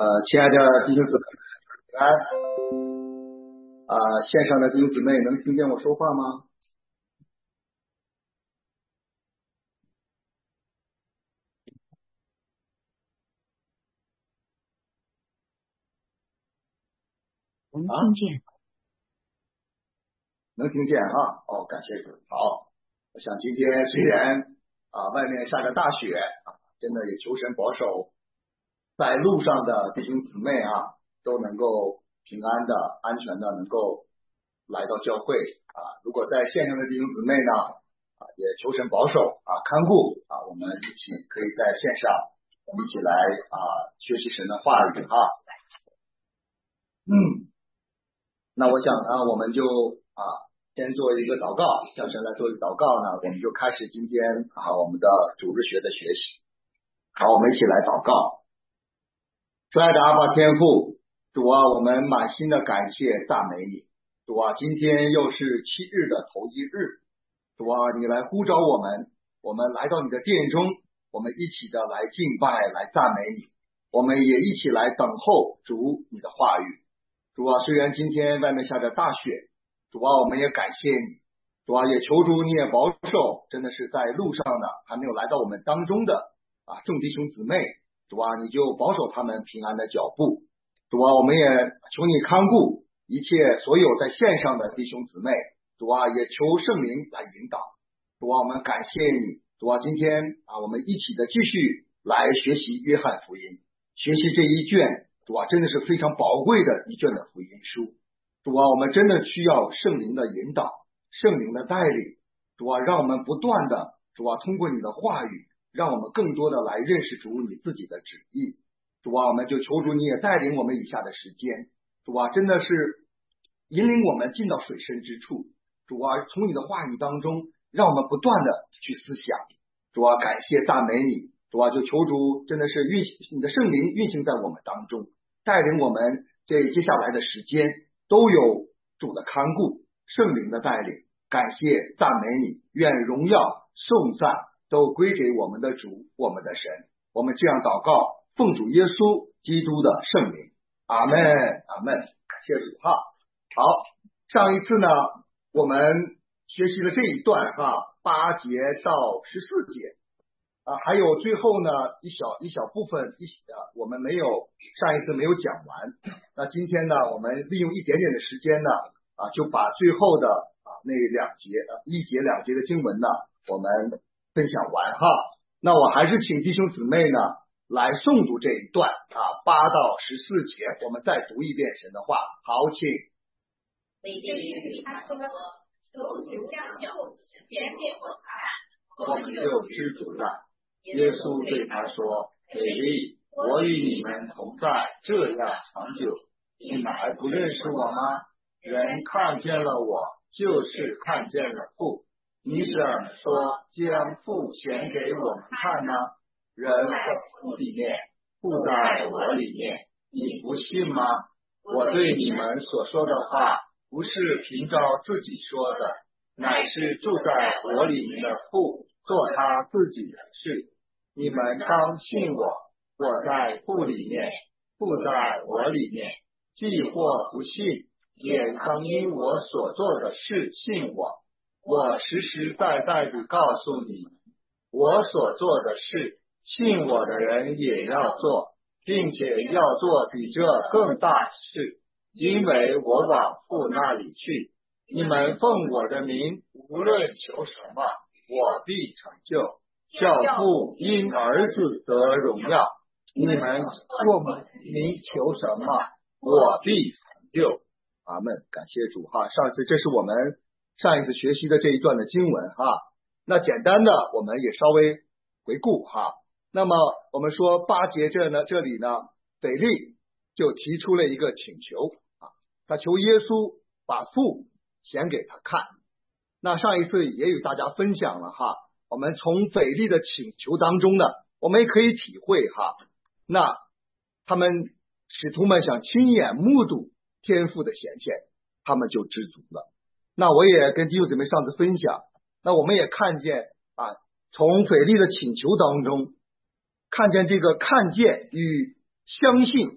亲爱的弟兄姊妹平安。线上的弟兄姊妹能听见我说话吗？ 能听见， 能听见哈。感谢主。好，我想今天虽然外面下着大雪真的也求神保守在路上的弟兄姊妹都能够平安的、安全的能够来到教会如果在线上的弟兄姊妹呢也求神保守看顾我们一起可以在线上一起来学习神的话语那我想呢我们就先做一个祷告，向神来做一个祷告呢，我们就开始今天我们的主日学的学习。好，我们一起来祷告。亲爱的阿爸天父，主我们满心的感谢赞美你。主今天又是7日的头一日，主你来呼召我们来到你的殿中，我们一起的来敬拜来赞美你，我们也一起来等候主你的话语。主虽然今天外面下着大雪，主我们也感谢你，主也求主你也保守，真的是在路上呢还没有来到我们当中的众弟兄姊妹，主你就保守他们平安的脚步。主我们也求你看顾一切所有在线上的弟兄姊妹，主也求圣灵来引导。主我们感谢你，主今天我们一起的继续来学习约翰福音，学习这一卷主真的是非常宝贵的一卷的福音书。主我们真的需要圣灵的引导，圣灵的带领。主让我们不断的通过你的话语，让我们更多的来认识主你自己的旨意。主我们就求主你也带领我们以下的时间，主真的是引领我们进到水深之处。主从你的话语当中让我们不断的去思想。主感谢赞美你，主就求主真的是你的圣灵运行在我们当中，带领我们这接下来的时间都有主的看顾，圣灵的带领。感谢赞美你，愿荣耀颂赞都归给我们的主我们的神。我们这样祷告，奉主耶稣基督的圣名，阿们阿们。感谢主好，上一次呢我们学习了这一段8节到14节还有最后呢一小部分我们没有上一次没有讲完。那今天呢我们利用一点点的时间呢就把最后的那1节2节的经文呢我们分享完那我还是请弟兄姊妹呢来诵读这一段8到14节，我们再读一遍神的话。好，请。 我们就知足了。耶稣对他说：腓利，我与你们同在这样长久，你们还不认识我吗？人看见了我，就是看见了父。你怎么说将父显给我们看呢？人在父里面，父在我里面，你不信吗？我对你们所说的话，不是凭照自己说的，乃是住在我里面的父做他自己的事。你们当信我，我在父里面，父在我里面。既或不信，也当因我所做的事信我。我实实在在地告诉你们，我所做的事，信我的人也要做，并且要做比这更大的事，因为我往父那里去。你们奉我的名无论求什么，我必成就，叫父因儿子得荣耀。你们若名求什么，我必成就。 阿们。感谢主这是我们上一次学习的这一段的经文那简单的我们也稍微回顾那么我们说8节这里呢，腓利就提出了一个请求他求耶稣把父显给他看。那上一次也与大家分享了我们从腓利的请求当中呢，我们也可以体会那他们使徒们想亲眼目睹天父的显现，他们就知足了。那我也跟弟兄姊妹上次分享，那我们也看见从腓利的请求当中看见这个看见与相信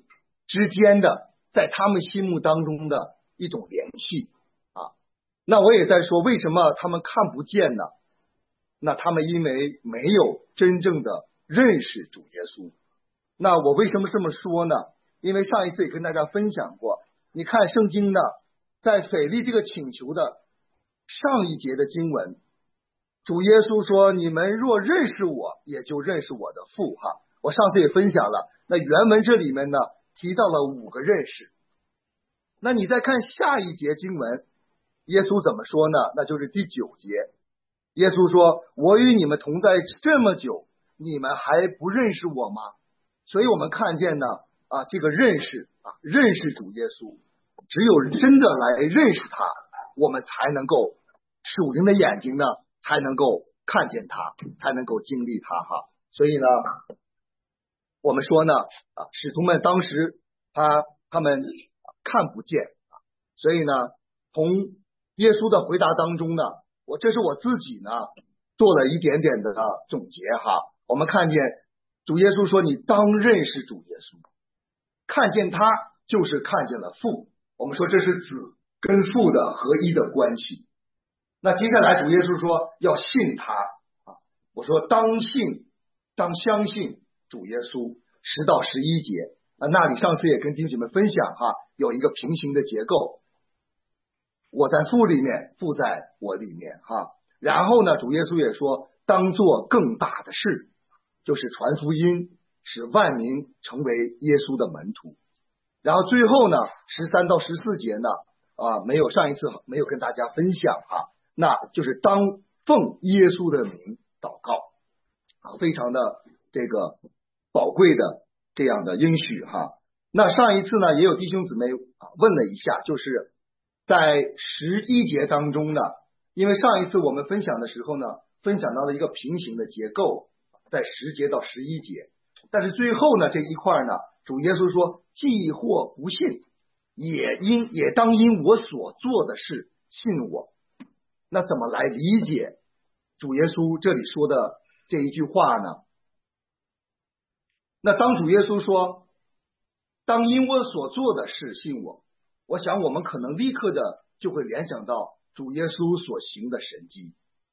之间的在他们心目当中的一种联系啊。那我也在说，为什么他们看不见呢？那他们因为没有真正的认识主耶稣。那我为什么这么说呢？因为上一次也跟大家分享过，你看圣经呢，在腓利这个请求的上一节的经文，主耶稣说，你们若认识我，也就认识我的父哈。我上次也分享了，那原文这里面呢提到了5个认识。那你再看下一节经文，耶稣怎么说呢？那就是第9节，耶稣说，我与你们同在这么久，你们还不认识我吗？所以我们看见呢这个认识认识主耶稣，只有真的来认识他，我们才能够属灵的眼睛呢才能够看见他，才能够经历他哈。所以呢我们说呢使徒们当时他们看不见，所以呢从耶稣的回答当中呢，这是我自己呢做了一点点的总结哈。我们看见主耶稣说，你当认识主耶稣，看见他就是看见了父。我们说这是子跟父的合一的关系。那接下来主耶稣说要信他我说当信当相信主耶稣10到11节那里上次也跟弟兄姐妹分享有一个平行的结构，我在父里面，父在我里面然后呢主耶稣也说当做更大的事，就是传福音，使万民成为耶稣的门徒。然后最后呢13到14节呢上一次没有跟大家分享那就是当奉耶稣的名祷告非常的这个宝贵的这样的应许那上一次呢也有弟兄姊妹问了一下，就是在11节当中呢，因为上一次我们分享的时候呢分享到了一个平行的结构，在10节到11节，但是最后呢这一块呢主耶稣说，既或不信，也当因我所做的事信我。那怎么来理解主耶稣这里说的这一句话呢？那当主耶稣说当因我所做的事信我，我想我们可能立刻的就会联想到主耶稣所行的神迹。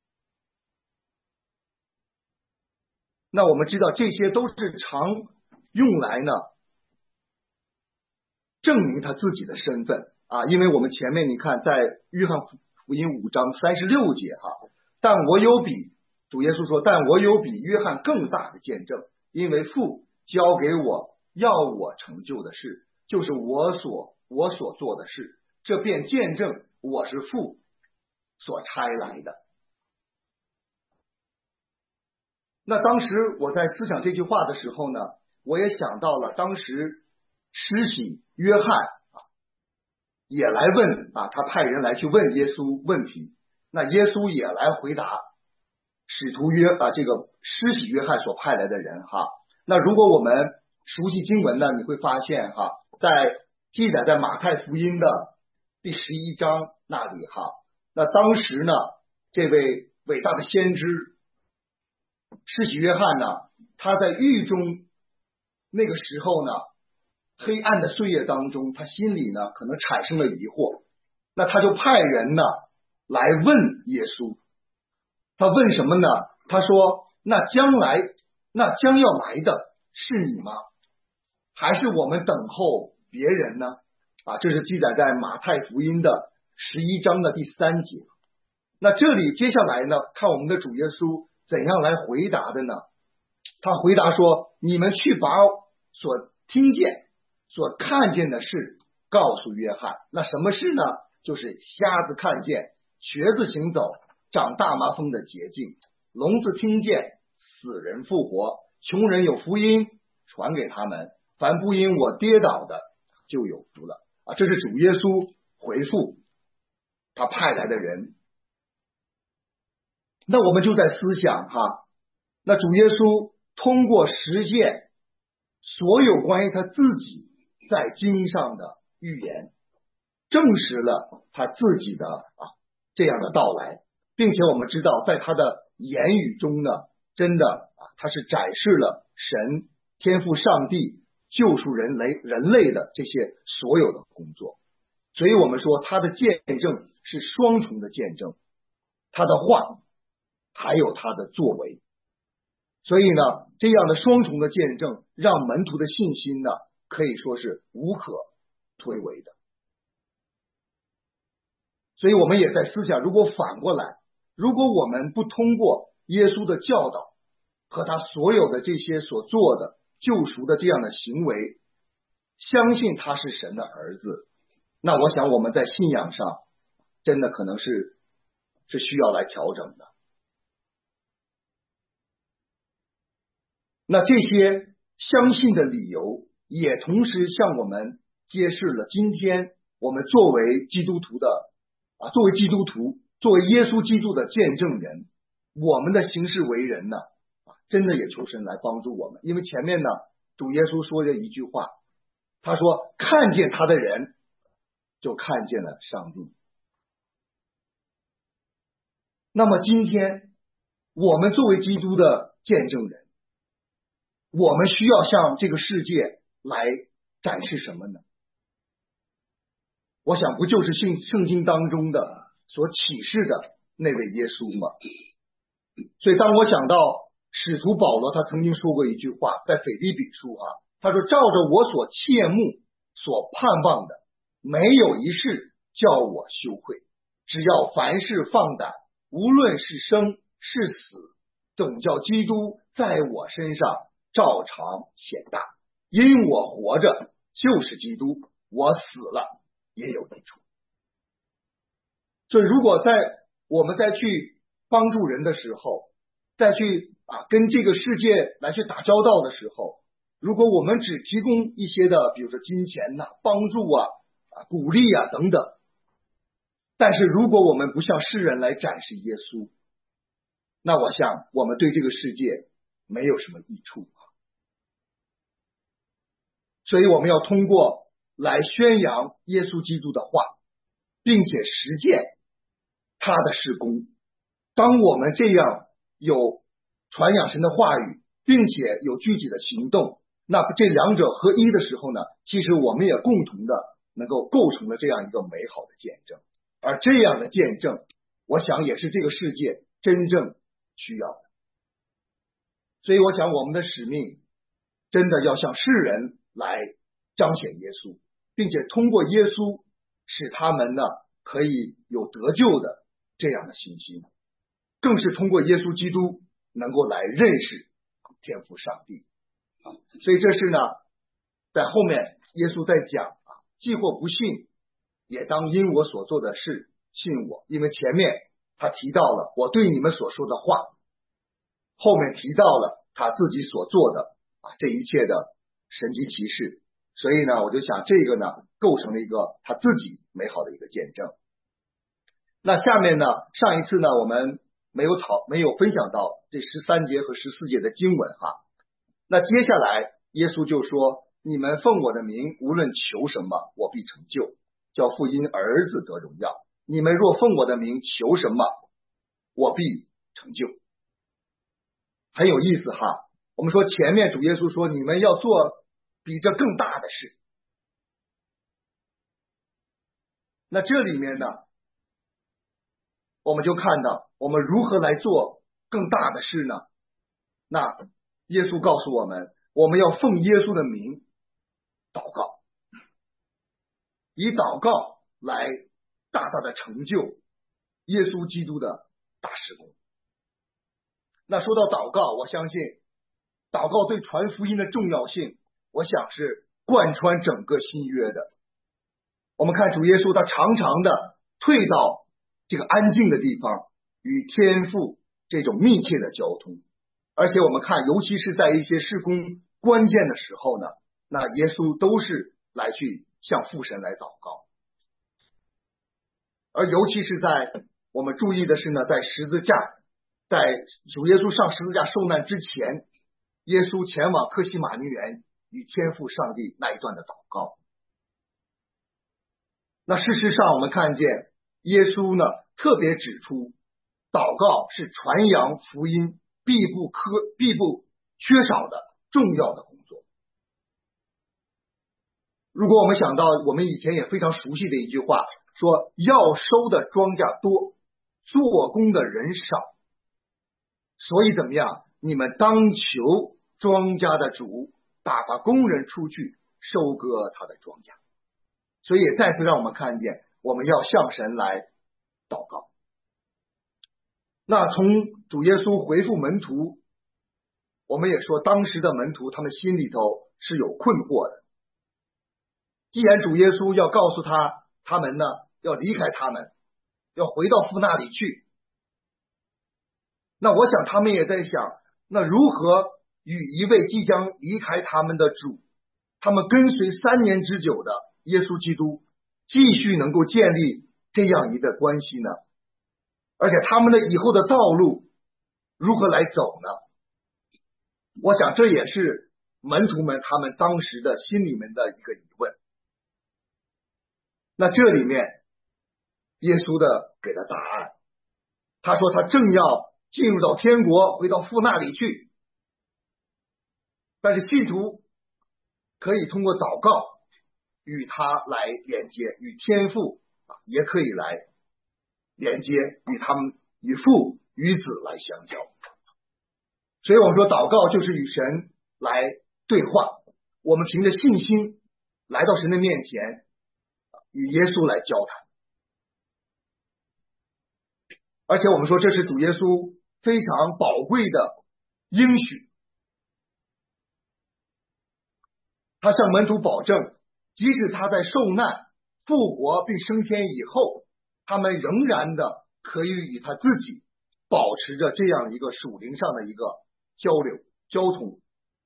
那我们知道这些都是常用来呢证明他自己的身份因为我们前面你看在约翰福音5章36节但我有比主耶稣说，但我有比约翰更大的见证，因为父交给我要我成就的事，就是我所做的事，这便见证我是父所差来的。那当时我在思想这句话的时候呢，我也想到了当时施洗约翰也来问他派人来去问耶稣问题，那耶稣也来回答使徒这个施洗约翰所派来的人那如果我们熟悉经文呢，你会发现在记载在马太福音的第11章那里那当时呢这位伟大的先知施洗约翰呢，他在狱中那个时候呢，黑暗的岁月当中，他心里呢可能产生了疑惑，那他就派人呢来问耶稣。他问什么呢？他说，那将要来的是你吗？还是我们等候别人呢？这是记载在马太福音的11章的第3节。那这里接下来呢，看我们的主耶稣怎样来回答的呢？他回答说，你们去把所听见所看见的事告诉约翰。那什么事呢？就是瞎子看见，瘸子行走，长大麻风的捷径，聋子听见，死人复活，穷人有福音传给他们，凡不因我跌倒的就有福了。这是主耶稣回复他派来的人。那我们就在思想那主耶稣通过实践所有关于他自己在经上的预言，证实了他自己的这样的到来，并且我们知道在他的言语中呢，真的他是展示了神天父上帝救赎人类的这些所有的工作。所以我们说他的见证是双重的见证，他的话还有他的作为。所以呢，这样的双重的见证让门徒的信心呢可以说是无可推诿的。所以我们也在思想，如果反过来，如果我们不通过耶稣的教导和他所有的这些所做的救赎的这样的行为，相信他是神的儿子，那我想我们在信仰上真的可能是需要来调整的。那这些相信的理由也同时向我们揭示了今天我们作为基督徒，作为耶稣基督的见证人，我们的行事为人呢，真的也求神来帮助我们。因为前面呢，主耶稣说的一句话，他说看见他的人就看见了上帝。那么今天我们作为基督的见证人，我们需要向这个世界来展示什么呢？我想不就是圣经当中的所启示的那位耶稣吗？所以当我想到使徒保罗，他曾经说过一句话，在腓立比书他说照着我所切慕所盼望的，没有一事叫我羞愧，只要凡事放胆，无论是生是死，总叫基督在我身上照常显大。因我活着就是基督，我死了也有益处。所以如果我们再去帮助人的时候，再去跟这个世界来去打交道的时候，如果我们只提供一些的比如说金钱帮助鼓励等等，但是如果我们不向世人来展示耶稣，那我想我们对这个世界没有什么益处。所以我们要通过来宣扬耶稣基督的话，并且实践他的事工。当我们这样有传扬神的话语，并且有具体的行动，那这两者合一的时候呢，其实我们也共同的能够构成了这样一个美好的见证。而这样的见证，我想也是这个世界真正需要的。所以我想我们的使命真的要向世人来彰显耶稣，并且通过耶稣使他们呢可以有得救的这样的信心，更是通过耶稣基督能够来认识天父上帝。所以这是呢在后面耶稣在讲既或不信，也当因我所做的事信我。因为前面他提到了我对你们所说的话，后面提到了他自己所做的这一切的神迹奇事。所以呢我就想这个呢构成了一个他自己美好的一个见证。那下面呢，上一次呢我们没有分享到这13节和14节的经文那接下来耶稣就说，你们奉我的名无论求什么，我必成就，叫父因儿子得荣耀。你们若奉我的名求什么，我必成就。很有意思我们说前面主耶稣说你们要做比这更大的事，那这里面呢我们就看到我们如何来做更大的事呢？那耶稣告诉我们，我们要奉耶稣的名祷告，以祷告来大大的成就耶稣基督的大事工。那说到祷告，我相信祷告对传福音的重要性，我想是贯穿整个新约的。我们看主耶稣他常常的退到这个安静的地方，与天父这种密切的交通。而且我们看尤其是在一些事工关键的时候呢，那耶稣都是来去向父神来祷告。而尤其是在我们注意的是呢，在主耶稣上十字架受难之前，耶稣前往客西马尼园与天父上帝那一段的祷告。那事实上我们看见耶稣呢特别指出，祷告是传扬福音必不缺少的重要的工作。 如果我们想到我们以前也非常熟悉的一句话，说要收的庄稼多，做工的人少，所以怎么样？你们当求庄稼的主打发工人出去收割他的庄稼。所以也再次让我们看见，我们要向神来祷告。那从主耶稣回复门徒，我们也说当时的门徒他们心里头是有困惑的。既然主耶稣要告诉他们呢，要离开他们，要回到父那里去，那我想他们也在想，那如何与一位即将离开他们的主，他们跟随3年之久的耶稣基督继续能够建立这样一个关系呢？而且他们的以后的道路如何来走呢？我想这也是门徒们他们当时的心里面的一个疑问。那这里面耶稣的给了答案，他说他正要进入到天国，回到父那里去，但是信徒可以通过祷告与他来连接，与天父也可以来连接，与他们与父与子来相交。所以我们说祷告就是与神来对话，我们凭着信心来到神的面前，与耶稣来交谈。而且我们说这是主耶稣非常宝贵的应许，他向门徒保证，即使他在受难复活并升天以后，他们仍然的可以与他自己保持着这样一个属灵上的一个交流交通。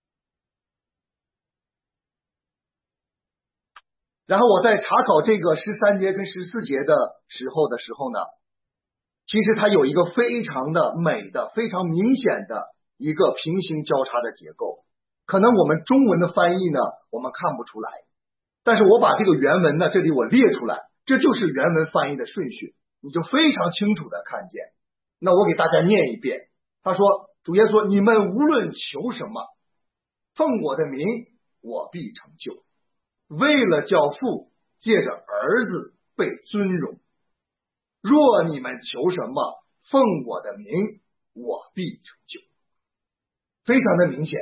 然后我在查考这个13节跟14节的时候呢，其实它有一个非常的美的非常明显的一个平行交叉的结构，可能我们中文的翻译呢我们看不出来，但是我把这个原文呢这里我列出来，这就是原文翻译的顺序，你就非常清楚的看见。那我给大家念一遍，他说主耶稣说，你们无论求什么，奉我的名我必成就，为了叫父借着儿子被尊荣，若你们求什么，奉我的名我必成就。非常的明显，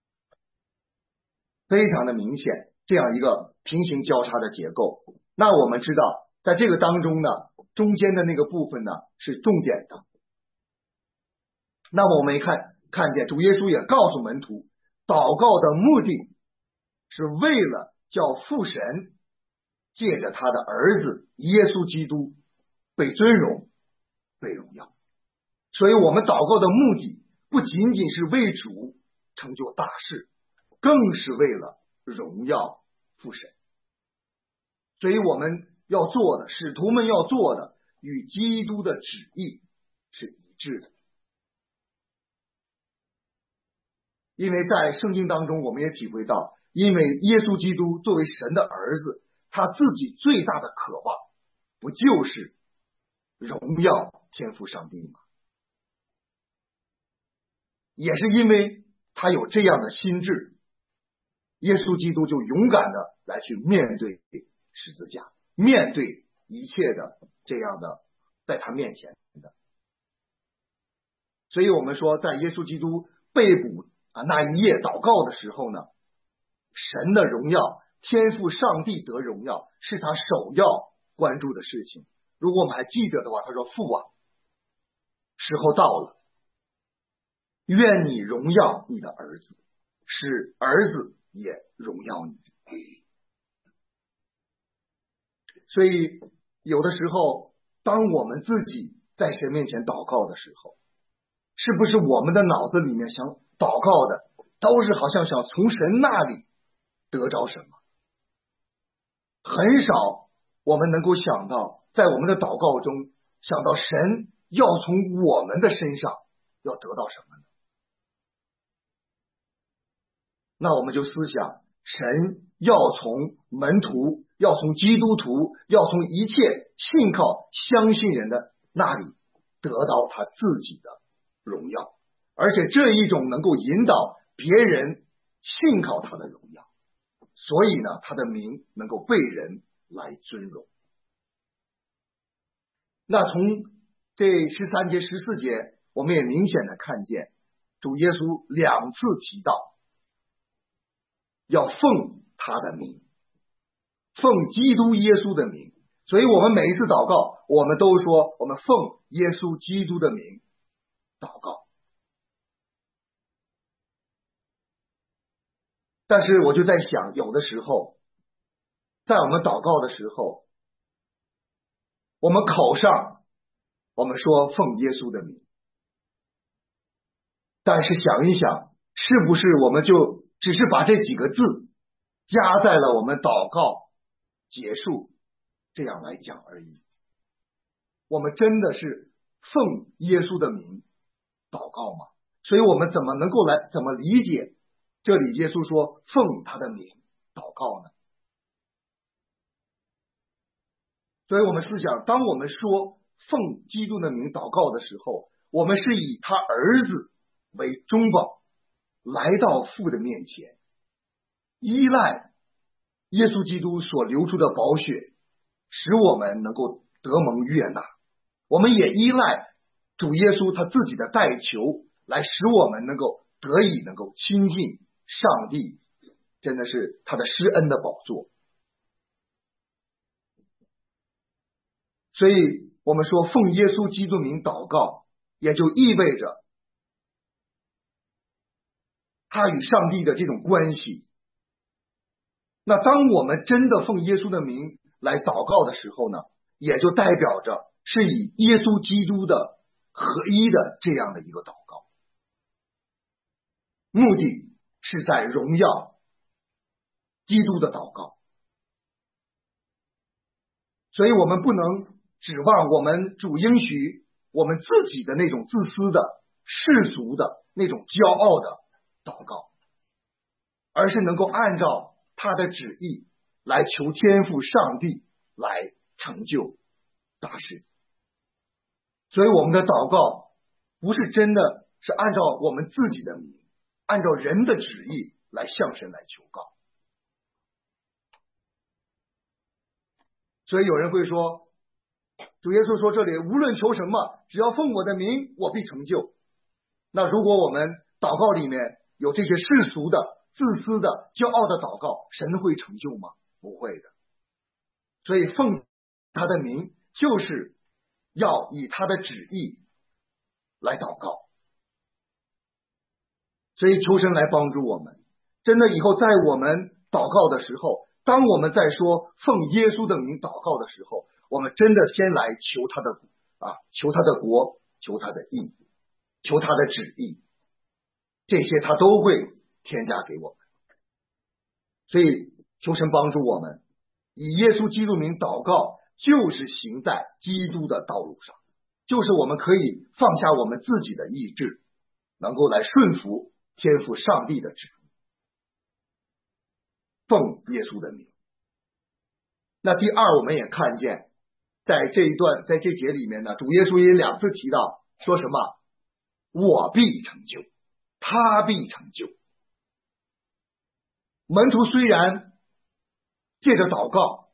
非常的明显，这样一个平行交叉的结构。那我们知道在这个当中呢，中间的那个部分呢是重点的。那么我们看见主耶稣也告诉门徒，祷告的目的是为了叫父神借着他的儿子耶稣基督被尊荣被荣耀。所以我们祷告的目的不仅仅是为主成就大事，更是为了荣耀父神。所以我们要做的，使徒们要做的与基督的旨意是一致的。因为在圣经当中我们也体会到，因为耶稣基督作为神的儿子，他自己最大的渴望不就是荣耀天父上帝吗？也是因为他有这样的心智，耶稣基督就勇敢的来去面对十字架，面对一切的这样的在他面前的。所以我们说在耶稣基督被捕那一夜祷告的时候呢，神的荣耀，天父上帝得荣耀是他首要关注的事情。如果我们还记得的话，他说父啊，时候到了，愿你荣耀你的儿子，使儿子也荣耀你。所以有的时候当我们自己在神面前祷告的时候，是不是我们的脑子里面想祷告的都是好像想从神那里得着什么？很少我们能够想到，在我们的祷告中想到神要从我们的身上要得到什么呢？那我们就思想，神要从门徒，要从基督徒，要从一切信靠相信人的那里得到他自己的荣耀，而且这一种能够引导别人信靠他的荣耀。 所以呢，他的名能够被人来尊荣。那从这13节、14节，我们也明显的看见主耶稣2次提到要奉他的名，奉基督耶稣的名。所以我们每一次祷告，我们都说我们奉耶稣基督的名祷告。但是我就在想，有的时候在我们祷告的时候，我们口上我们说奉耶稣的名，但是想一想，是不是我们就只是把这几个字加在了我们祷告结束这样来讲而已？我们真的是奉耶稣的名祷告吗？所以我们怎么理解这里耶稣说奉他的名祷告呢？所以我们思想，当我们说奉基督的名祷告的时候，我们是以他儿子为中保，来到父的面前，依赖耶稣基督所流出的宝血，使我们能够得蒙悦纳。我们也依赖主耶稣他自己的代求，来使我们能够亲近上帝，真的是他的施恩的宝座。所以我们说奉耶稣基督名祷告，也就意味着他与上帝的这种关系。那当我们真的奉耶稣的名来祷告的时候呢，也就代表着是以耶稣基督的合一的这样的一个祷告，目的是在荣耀基督的祷告。所以我们不能指望我们主应许我们自己的那种自私的世俗的那种骄傲的祷告，而是能够按照他的旨意来求天父上帝来成就大事。所以我们的祷告不是真的是按照我们自己的名，按照人的旨意来向神来求告。所以有人会说，主耶稣说这里无论求什么，只要奉我的名，我必成就。那如果我们祷告里面有这些世俗的、自私的、骄傲的祷告，神会成就吗？不会的。所以奉他的名，就是要以他的旨意来祷告。所以求神来帮助我们，真的以后在我们祷告的时候，当我们在说奉耶稣的名祷告的时候，我们真的先来求他的国，求他的义，求他的旨意，这些他都会添加给我们。所以求神帮助我们，以耶稣基督名祷告，就是行在基督的道路上，就是我们可以放下我们自己的意志，能够来顺服天父上帝的旨意，奉耶稣的名。那第二，我们也看见在这节里面呢，主耶稣也2次提到说什么？我必成就，他必成就。门徒虽然借着祷告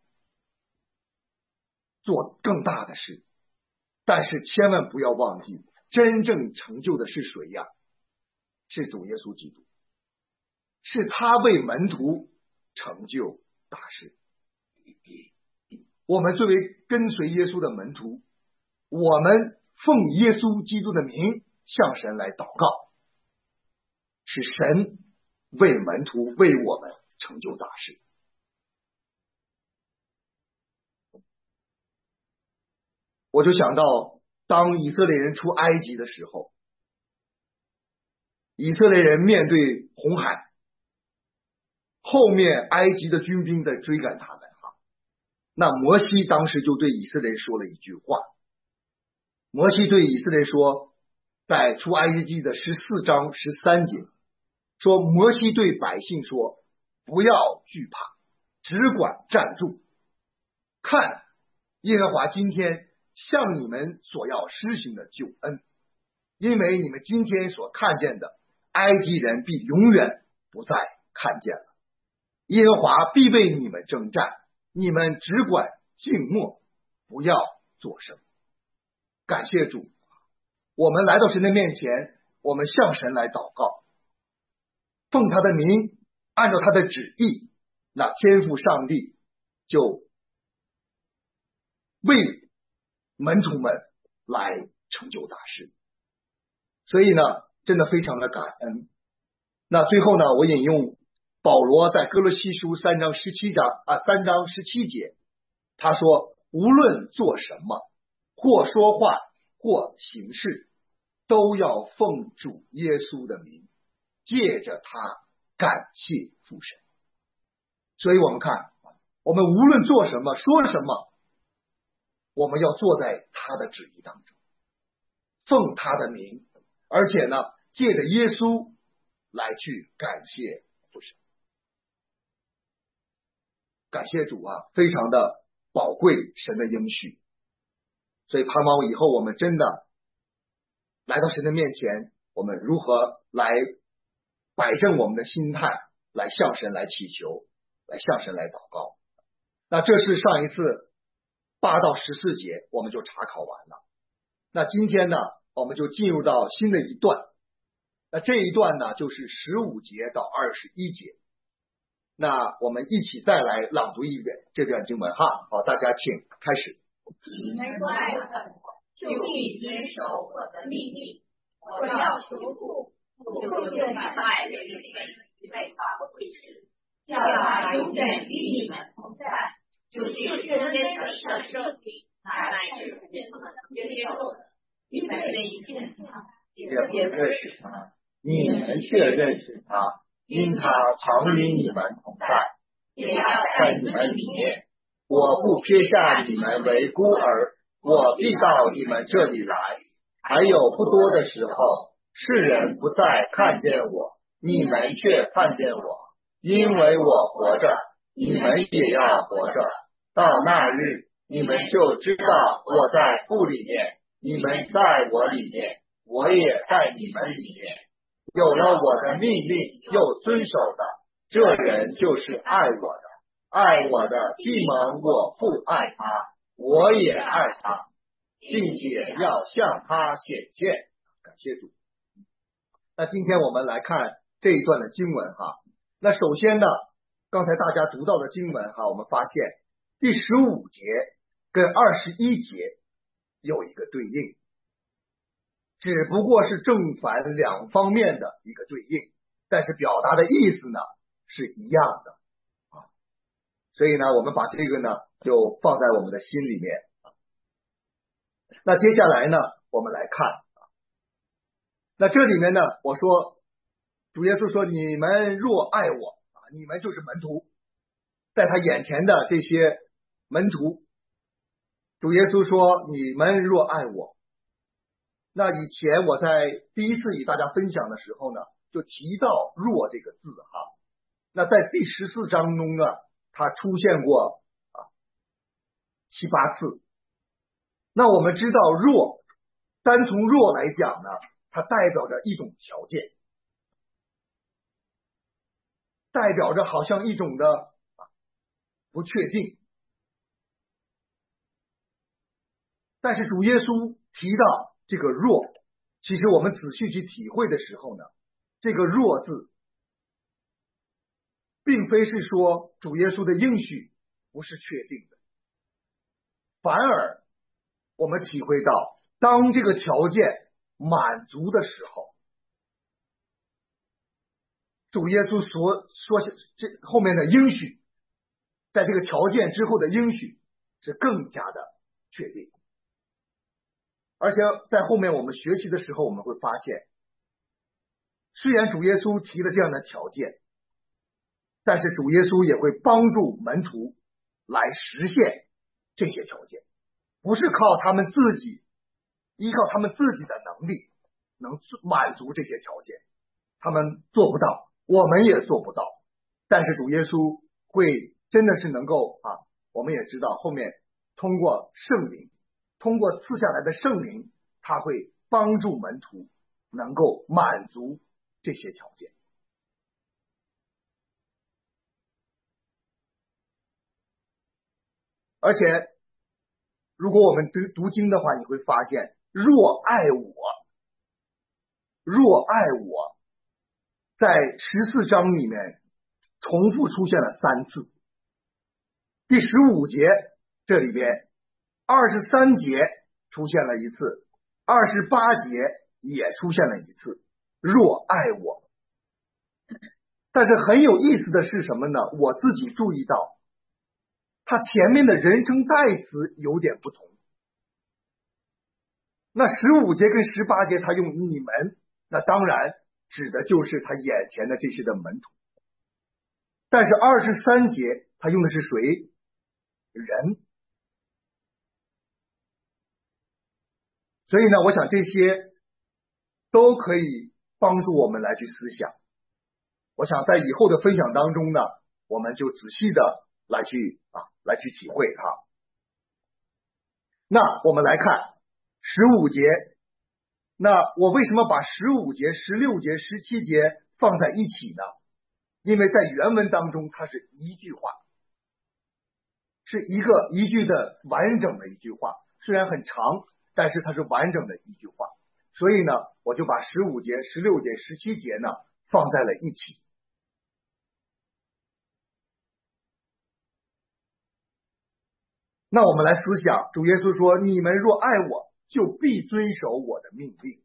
做更大的事，但是千万不要忘记，真正成就的是谁呀？是主耶稣基督，是他为门徒成就大事。我们作为跟随耶稣的门徒，我们奉耶稣基督的名向神来祷告，是神为门徒为我们成就大事。我就想到，当以色列人出埃及的时候，以色列人面对红海，后面埃及的军兵在追赶他们，那摩西当时就对以色列人说了一句话。摩西对以色列人说，在出埃及记的14章13节说，摩西对百姓说，不要惧怕，只管站住，看耶和华今天向你们所要施行的救恩，因为你们今天所看见的埃及人必永远不再看见了。 耶和华必为你们征战，你们只管静默，不要作声。感谢主，我们来到神的面前，我们向神来祷告，奉他的名，按照他的旨意，那天父上帝就为门徒们来成就大事。所以呢，真的非常的感恩。那最后呢，我引用保罗在哥罗西书3章17节，他说，无论做什么，或说话，或行事，都要奉主耶稣的名，借着他感谢父神。所以我们看，我们无论做什么，说什么，我们要做在他的旨意当中，奉他的名，而且呢，借着耶稣来去感谢父神。感谢主啊，非常的宝贵神的应许。所以盼望以后我们真的来到神的面前，我们如何来摆正我们的心态，来向神来祈求，来向神来祷告。那这是上一次8到14节我们就查考完了。那今天呢，我们就进入到新的一段。那这一段呢，就是15节到21节。那我们一起再来朗读一遍这段经文哈。好，大家请开始。 你们若爱我，就必遵守我的命令。我要求父，父就把爱的灵预备好回事，叫他永远与你们同在，就是真真的生命，乃至人不能接受的，因为没见他，也不认识他， 你们却认识他，因他常与你们同在， 也要在你们里面。 我不撇下你们为孤儿，我必到你们这里来。还有不多的时候，世人不再看见我，你们却看见我，因为我活着，你们也要活着。到那日，你们就知道我在父里面，你们在我里面，我也在你们里面。有了我的命令又遵守的，这人就是爱我的。爱我的既蒙我父爱他，我也爱他，并且要向他显现。 感谢主。那今天我们来看这一段的经文哈。那首先呢，刚才大家读到的经文哈，我们发现第15节跟21节有一个对应，只不过是正反两方面的一个对应，但是表达的意思呢是一样的。所以呢，我们把这个呢就放在我们的心里面。那接下来呢，我们来看，那这里面呢，我说主耶稣说，你们若爱我，你们就是门徒，在他眼前的这些门徒，主耶稣说你们若爱我。那以前我在第一次与大家分享的时候呢，就提到若这个字哈。那在第14章中呢，它出现过7、8次。那我们知道若，单从若来讲呢，它代表着一种条件，代表着好像一种的不确定。但是主耶稣提到这个若，其实我们仔细去体会的时候呢，这个若字并非是说主耶稣的应许不是确定的，反而我们体会到，当这个条件满足的时候，主耶稣说这后面的应许，在这个条件之后的应许是更加的确定。而且在后面我们学习的时候，我们会发现，虽然主耶稣提了这样的条件，但是主耶稣也会帮助门徒来实现这些条件，不是靠他们自己，依靠他们自己的能力能满足这些条件，他们做不到，我们也做不到。但是主耶稣会真的是能够我们也知道后面通过圣灵，通过赐下来的圣灵，他会帮助门徒能够满足这些条件。 而且如果我们读经的话，你会发现若爱我在14章里面重复出现了3次。第15节这里边23节出现了一次，28节也出现了一次，若爱我。但是很有意思的是什么呢？我自己注意到它前面的人称代词有点不同。那15节跟18节他用你们，那当然指的就是他眼前的这些的门徒。但是23节他用的是谁？人。所以呢，我想这些都可以帮助我们来去思想。我想在以后的分享当中呢，我们就仔细的来去体会它。那我们来看15节，那我为什么把15节、16节、17节放在一起呢？因为在原文当中它是一句话，是一句的完整的一句话，虽然很长，但是它是完整的一句话。所以呢，我就把15节、16节、17节呢放在了一起。那我们来思想，主耶稣说：“你们若爱我，就必遵守我的命令。”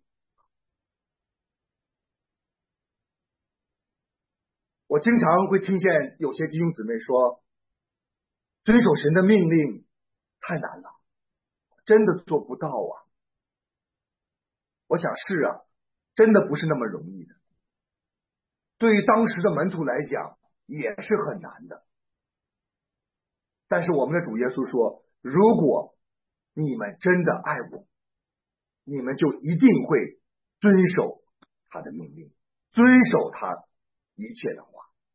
我经常会听见有些弟兄姊妹说，遵守神的命令太难了，真的做不到啊。我想是啊，真的不是那么容易的。对于当时的门徒来讲，也是很难的。但是我们的主耶稣说，如果你们真的爱我，你们就一定会遵守他的命令，遵守他一切的话。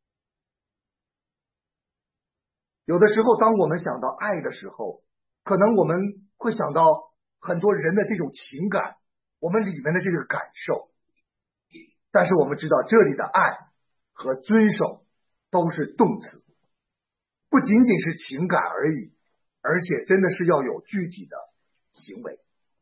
有的时候当我们想到爱的时候，可能我们会想到很多人的这种情感，我们里面的这个感受。但是我们知道这里的爱和遵守都是动词，不仅仅是情感而已，而且真的是要有具体的行为。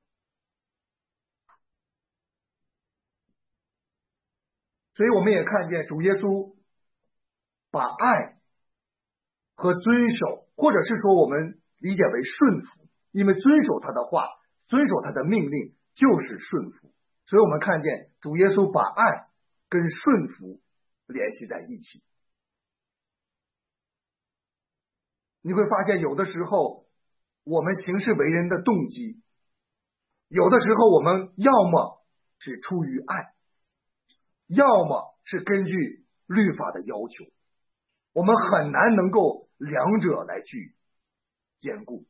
所以我们也看见主耶稣把爱和遵守，或者是说我们理解为顺服，因为遵守他的话，遵守他的命令就是顺服。所以我们看见主耶稣把爱跟顺服联系在一起。你会发现有的时候我们行事为人的动机，有的时候我们要么是出于爱，要么是根据律法的要求，我们很难能够两者来去兼顾。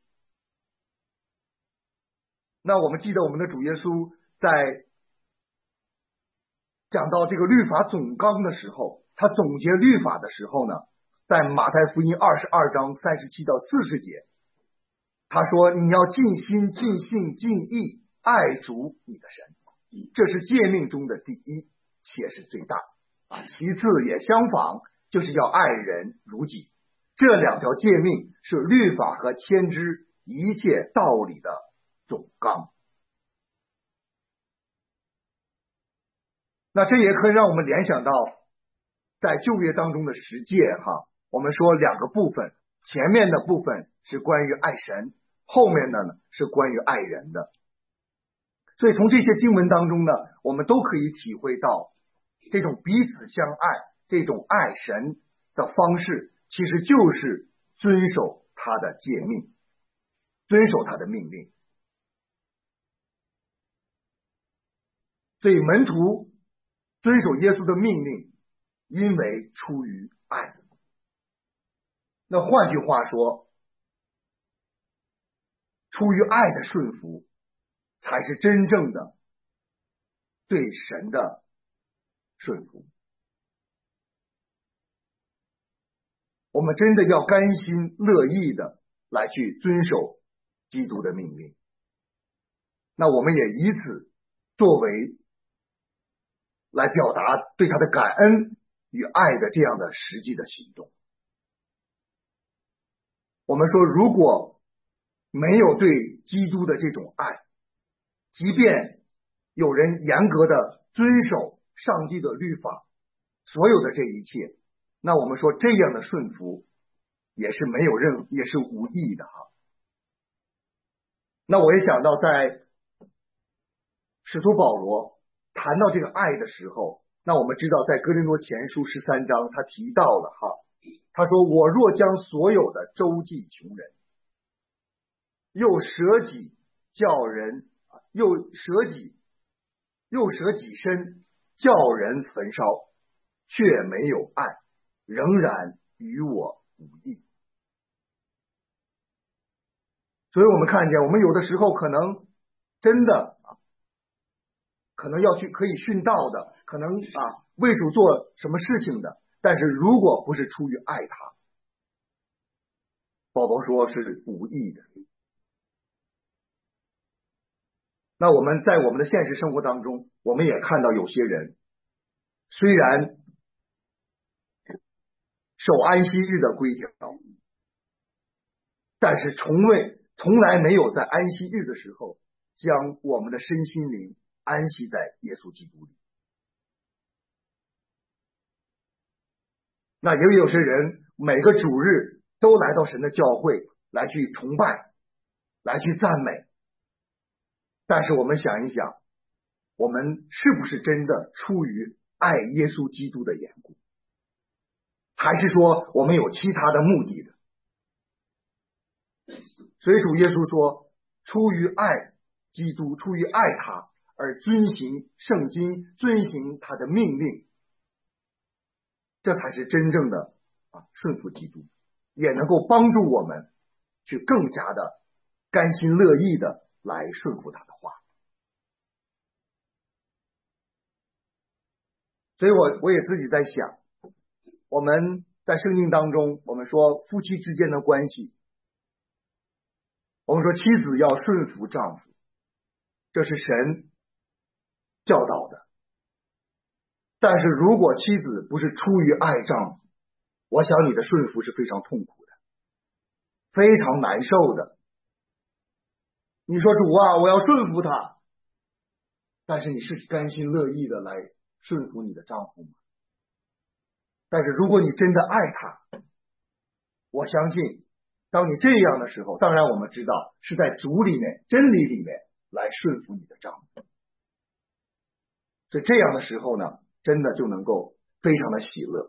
那我们记得我们的主耶稣在讲到这个律法总纲的时候，他总结律法的时候呢，在马太福音22章37到40节，他说你要尽心尽性尽意爱主你的神，这是诫命中的第一，且是最大，其次也相仿，就是要爱人如己。这2条诫命是律法和先知一切道理的总纲。那这也可以让我们联想到在旧约当中的十诫哈，我们说2个部分，前面的部分是关于爱神，后面的呢是关于爱人的。所以从这些经文当中呢，我们都可以体会到这种彼此相爱，这种爱神的方式，其实就是遵守他的诫命，遵守他的命令。所以门徒遵守耶稣的命令，因为出于爱。那换句话说，出于爱的顺服才是真正的对神的顺服。我们真的要甘心乐意的来去遵守基督的命令。那我们也以此作为来表达对他的感恩与爱的这样的实际的行动。我们说，如果没有对基督的这种爱，即便有人严格的遵守上帝的律法，所有的这一切，那我们说这样的顺服也是也是无益的哈。那我也想到在使徒保罗谈到这个爱的时候，那我们知道在哥林多前书13章他提到了哈，他说我若将所有的周济穷人，又舍己叫人，又舍己身叫人焚烧，却没有爱，仍然与我无益。所以我们看见，我们有的时候可能真的可能要去可以殉道的，可能为主做什么事情的，但是如果不是出于爱他，保罗说是无益的。那我们在我们的现实生活当中，我们也看到有些人虽然守安息日的规条，但是从来没有在安息日的时候将我们的身心灵安息在耶稣基督里。那也有些人每个主日都来到神的教会来去崇拜，来去赞美，但是我们想一想，我们是不是真的出于爱耶稣基督的缘故，还是说我们有其他的目的的？所以主耶稣说，出于爱基督，出于爱他而遵行圣经，遵行他的命令，这才是真正的顺服基督，也能够帮助我们去更加的甘心乐意的来顺服他的话。所以我也自己在想，我们在圣经当中，我们说夫妻之间的关系，我们说妻子要顺服丈夫，这是神教导的。但是如果妻子不是出于爱丈夫，我想你的顺服是非常痛苦的，非常难受的。你说主啊，我要顺服他，但是你是甘心乐意的来顺服你的丈夫吗？但是如果你真的爱他，我相信当你这样的时候，当然我们知道是在主里面真理里面来顺服你的丈夫，所以这样的时候呢，真的就能够非常的喜乐。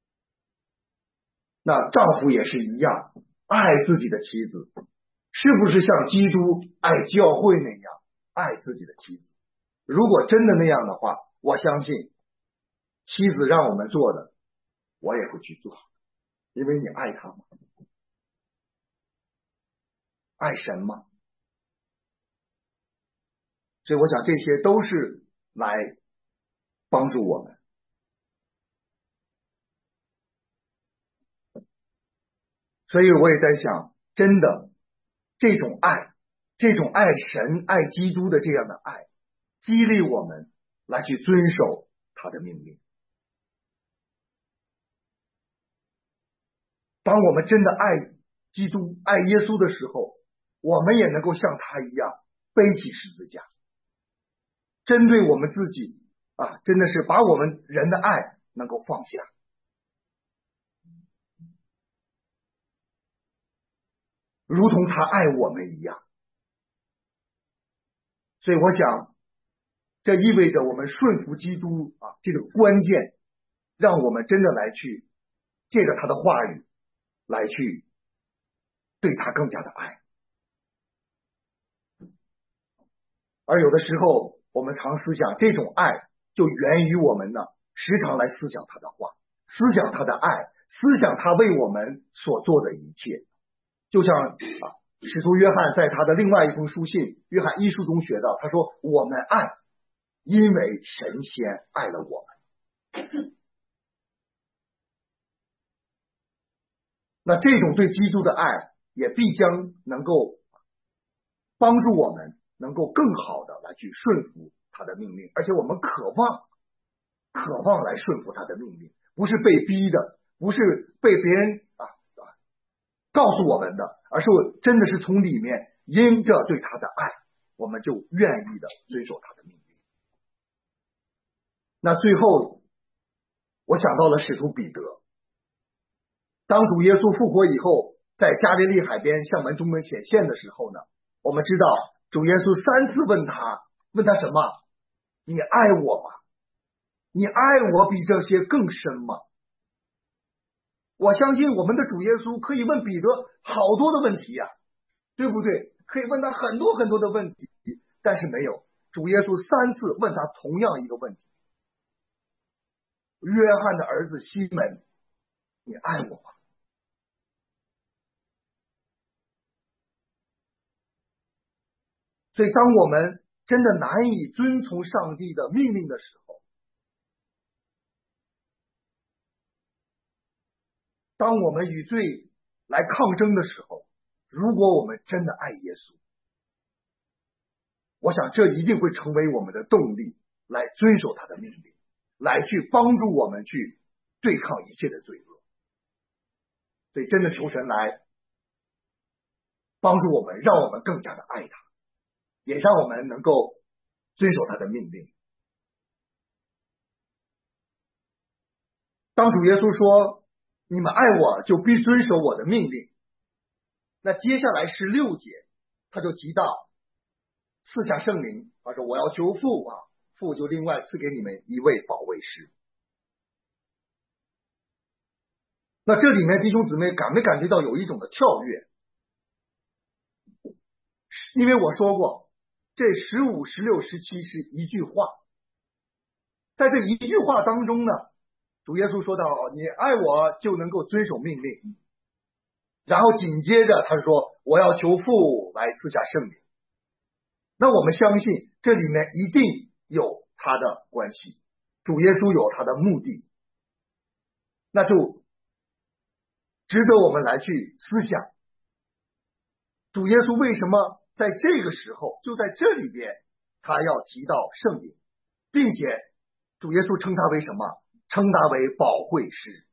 那丈夫也是一样，爱自己的妻子，是不是像基督爱教会那样爱自己的妻子？如果真的那样的话，我相信妻子让我们做的，我也会去做，因为你爱他吗？爱神吗？所以我想这些都是来帮助我们。所以我也在想，真的这种爱，这种爱神爱基督的这样的爱，激励我们来去遵守他的命令。当我们真的爱基督爱耶稣的时候，我们也能够像他一样背起十字架，针对我们自己真的是把我们人的爱能够放下，如同他爱我们一样。所以我想这意味着我们顺服基督这个关键，让我们真的来去借着他的话语来去对他更加的爱。而有的时候我们常思想，这种爱就源于我们呢时常来思想他的话，思想他的爱，思想他为我们所做的一切。就像使徒约翰在他的另外一封书信约翰一书中学到，他说我们爱，因为神先爱了我们。那这种对基督的爱也必将能够帮助我们能够更好的来去顺服他的命令，而且我们渴望来顺服他的命令，不是被逼的，不是被别人告诉我们的，而是真的是从里面因着对他的爱，我们就愿意的遵守他的命令。那最后我想到了使徒彼得，当主耶稣复活以后，在加利利海边向门徒们显现的时候呢，我们知道主耶稣3次问他什么？你爱我吗？你爱我比这些更深吗？我相信我们的主耶稣可以问彼得好多的问题呀，对不对？可以问他很多很多的问题，但是没有，主耶稣3次问他同样一个问题：约翰的儿子西门，你爱我吗？所以当我们真的难以遵从上帝的命令的时候，当我们与罪来抗争的时候，如果我们真的爱耶稣，我想这一定会成为我们的动力，来遵守他的命令，来去帮助我们去对抗一切的罪恶。所以真的求神来帮助我们，让我们更加的爱他，也让我们能够遵守他的命令。当主耶稣说你们爱我就必遵守我的命令，那接下来16节他就提到赐下圣灵，他说我要求父父就另外赐给你们一位保惠师。那这里面弟兄姊妹感没感觉到有一种的跳跃？因为我说过这15、16、17是一句话，在这一句话当中呢，主耶稣说到你爱我就能够遵守命令，然后紧接着他说我要求父来赐下圣灵。那我们相信这里面一定有他的关系，主耶稣有他的目的，那就值得我们来去思想，主耶稣为什么在这个时候就在这里边他要提到圣灵，并且主耶稣称他为什么？称他为保惠师。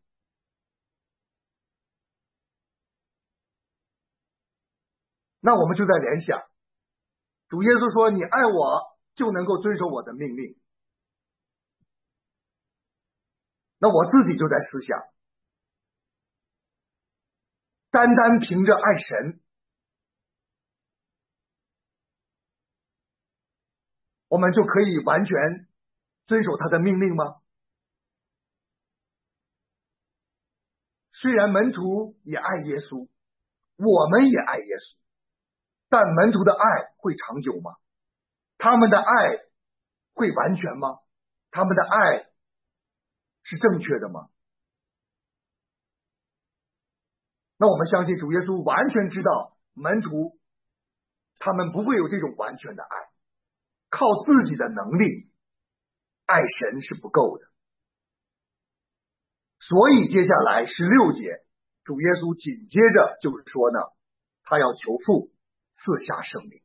那我们就在联想，主耶稣说你爱我就能够遵守我的命令，那我自己就在思想，单单凭着爱神，我们就可以完全遵守他的命令吗？虽然门徒也爱耶稣，我们也爱耶稣，但门徒的爱会长久吗？他们的爱会完全吗？他们的爱是正确的吗？那我们相信主耶稣完全知道门徒他们不会有这种完全的爱，靠自己的能力爱神是不够的。所以接下来16节主耶稣紧接着就是说呢，他要求父赐下圣灵，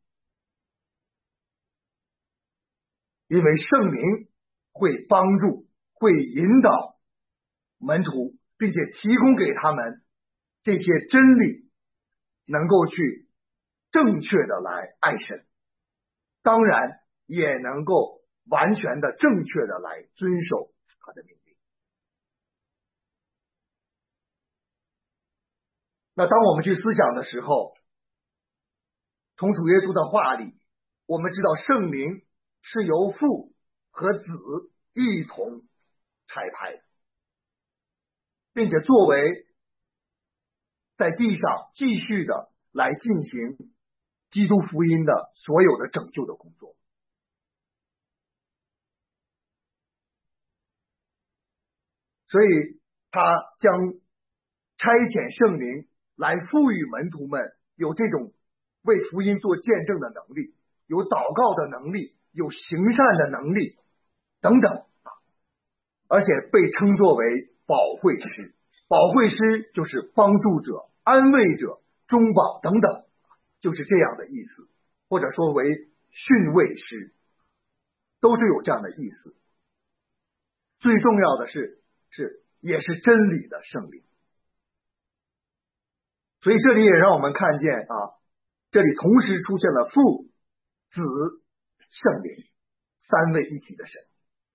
因为圣灵会帮助会引导门徒，并且提供给他们这些真理，能够去正确的来爱神，当然也能够完全的正确的来遵守他的命令。那当我们去思想的时候，从主耶稣的话里，我们知道圣灵是由父和子一同差派的，并且作为在地上继续的来进行基督福音的所有的拯救的工作。所以他将差遣圣灵来赋予门徒们有这种为福音做见证的能力，有祷告的能力，有行善的能力等等，而且被称作为保惠师。保惠师就是帮助者、安慰者、中保等等，就是这样的意思，或者说为训慰师，都是有这样的意思。最重要的是也是真理的圣灵。所以这里也让我们看见这里同时出现了父、子、圣灵三位一体的神。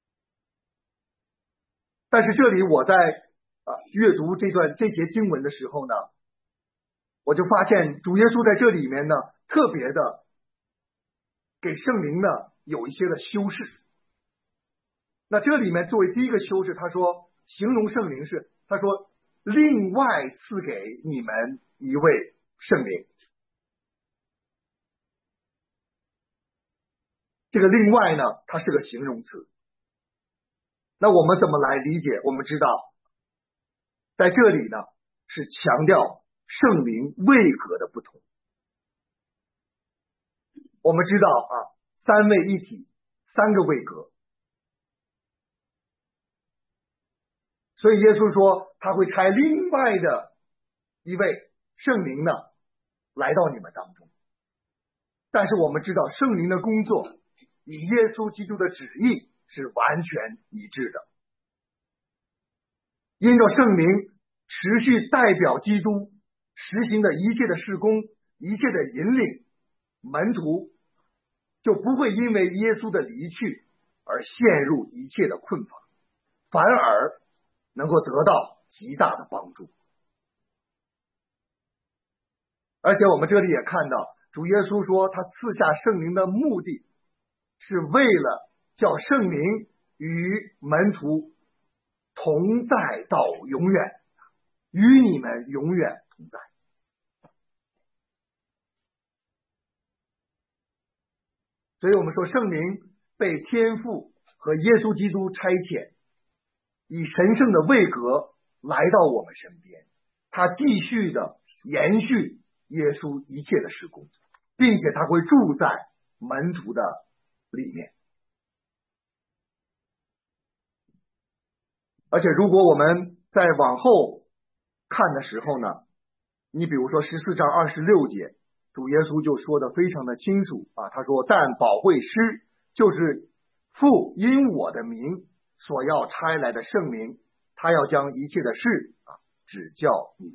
但是这里我在阅读这节经文的时候呢，我就发现主耶稣在这里面呢，特别的给圣灵呢有一些的修饰。那这里面作为第一个修饰，他说形容圣灵是，他说另外赐给你们一位圣灵。这个另外呢，它是个形容词。那我们怎么来理解？我们知道在这里呢是强调圣灵位格的不同。我们知道三位一体，三个位格，所以耶稣说他会差另外的一位圣灵呢来到你们当中。但是我们知道圣灵的工作与耶稣基督的旨意是完全一致的。因着圣灵持续代表基督实行的一切的事工，一切的引领，门徒就不会因为耶稣的离去而陷入一切的困乏，反而能够得到极大的帮助。而且我们这里也看到主耶稣说他赐下圣灵的目的是为了叫圣灵与门徒同在到永远，与你们永远同在。所以我们说圣灵被天父和耶稣基督差遣，以神圣的位格来到我们身边，他继续的延续耶稣一切的事工，并且他会住在门徒的里面。而且如果我们再往后看的时候呢，你比如说14章26节，主耶稣就说的非常的清楚他说但保惠师就是父因我的名所要差来的圣灵，他要将一切的事指教你们。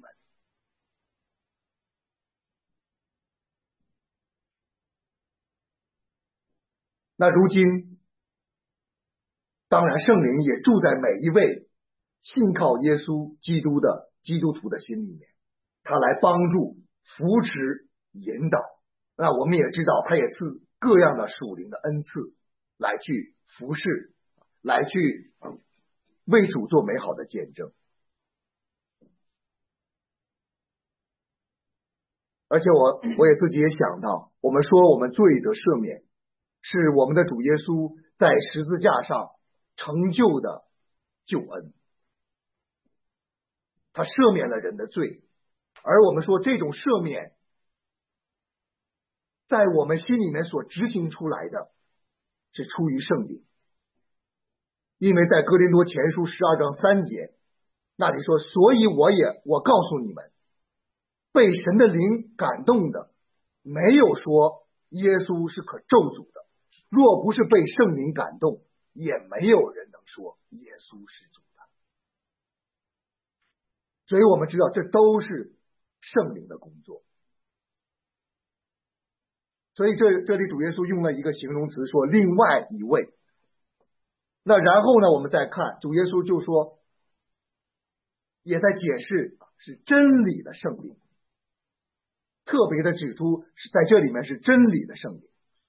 那如今当然圣灵也住在每一位信靠耶稣基督的基督徒的心里面，他来帮助扶持引导。那我们也知道他也赐各样的属灵的恩赐来去服侍，来去为主做美好的见证。而且我也自己也想到，我们说我们罪得赦免是我们的主耶稣在十字架上成就的救恩，他赦免了人的罪。而我们说这种赦免在我们心里面所执行出来的是出于圣灵。因为在哥林多前书12章3节那里说，所以我告诉你们，被神的灵感动的没有说耶稣是可咒诅的，若不是被圣灵感动，也没有人能说耶稣是主的。所以我们知道这都是圣灵的工作。所以这里主耶稣用了一个形容词说另外一位。那然后呢，我们再看主耶稣就说，也在解释是真理的圣灵，特别的指出是在这里面是真理的圣灵。